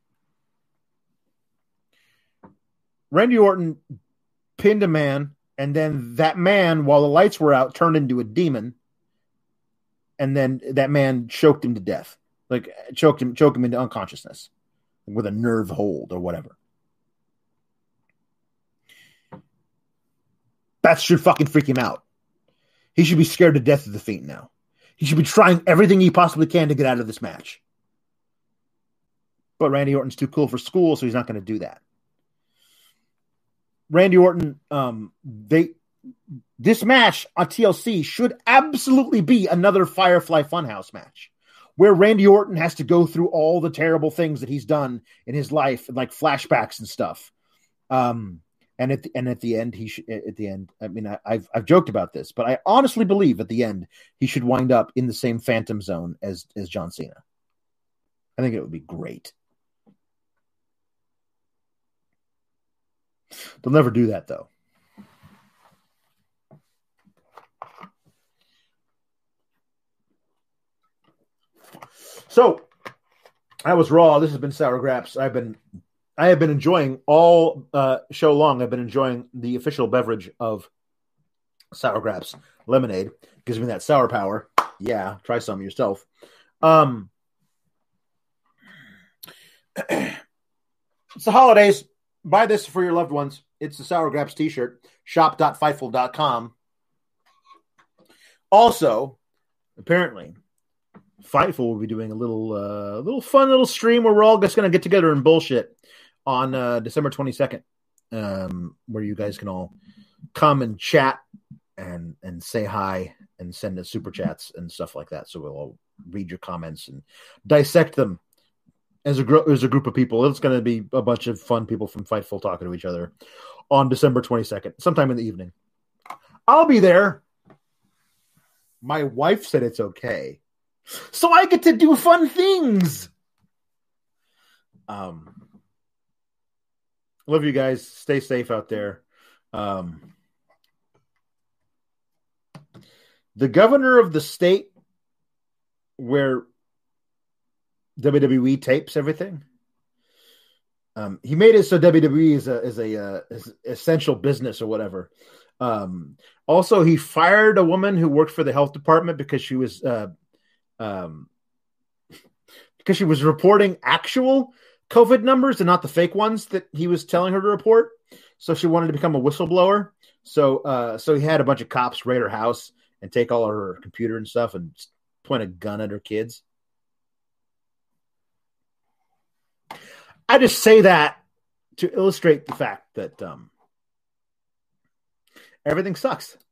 Randy Orton pinned a man, and then that man, while the lights were out, turned into a demon. And then that man choked him to death. Like, choked him, choked him into unconsciousness with a nerve hold or whatever. That should fucking freak him out. He should be scared to death of The Fiend now. He should be trying everything he possibly can to get out of this match. But Randy Orton's too cool for school, so he's not going to do that. Randy Orton, um, they this match on T L C should absolutely be another Firefly Funhouse match, where Randy Orton has to go through all the terrible things that he's done in his life, like flashbacks and stuff. Um, and at the, and at the end, he should, at the end, I mean, I, I've I've joked about this, but I honestly believe at the end he should wind up in the same Phantom Zone as as John Cena. I think it would be great. They'll never do that though. So that was Raw. This has been Sour Graps. I've been, I have been enjoying all uh, show long. I've been enjoying the official beverage of Sour Graps, lemonade. Gives me that sour power. Yeah, try some yourself. Um, it's the holidays. Buy this for your loved ones. It's the Sour Graps t-shirt. shop dot fightful dot com. Also, apparently, Fightful will be doing a little, uh, little fun little stream where we're all just going to get together and bullshit on uh, December twenty-second, um, where you guys can all come and chat and and say hi and send us super chats and stuff like that. So we'll all read your comments and dissect them as a group as a group of people. It's going to be a bunch of fun people from Fightful talking to each other on December twenty-second, sometime in the evening. I'll be there. My wife said it's okay. So I get to do fun things. Um, love you guys. Stay safe out there. Um, the governor of the state where W W E tapes everything, um, he made it so W W E is a is a uh, is essential business or whatever. Um, also, he fired a woman who worked for the health department because she was. Uh, Um, because she was reporting actual COVID numbers and not the fake ones that he was telling her to report. So she wanted to become a whistleblower. So, uh, so he had a bunch of cops raid her house and take all of her computer and stuff and point a gun at her kids. I just say that to illustrate the fact that um, everything sucks.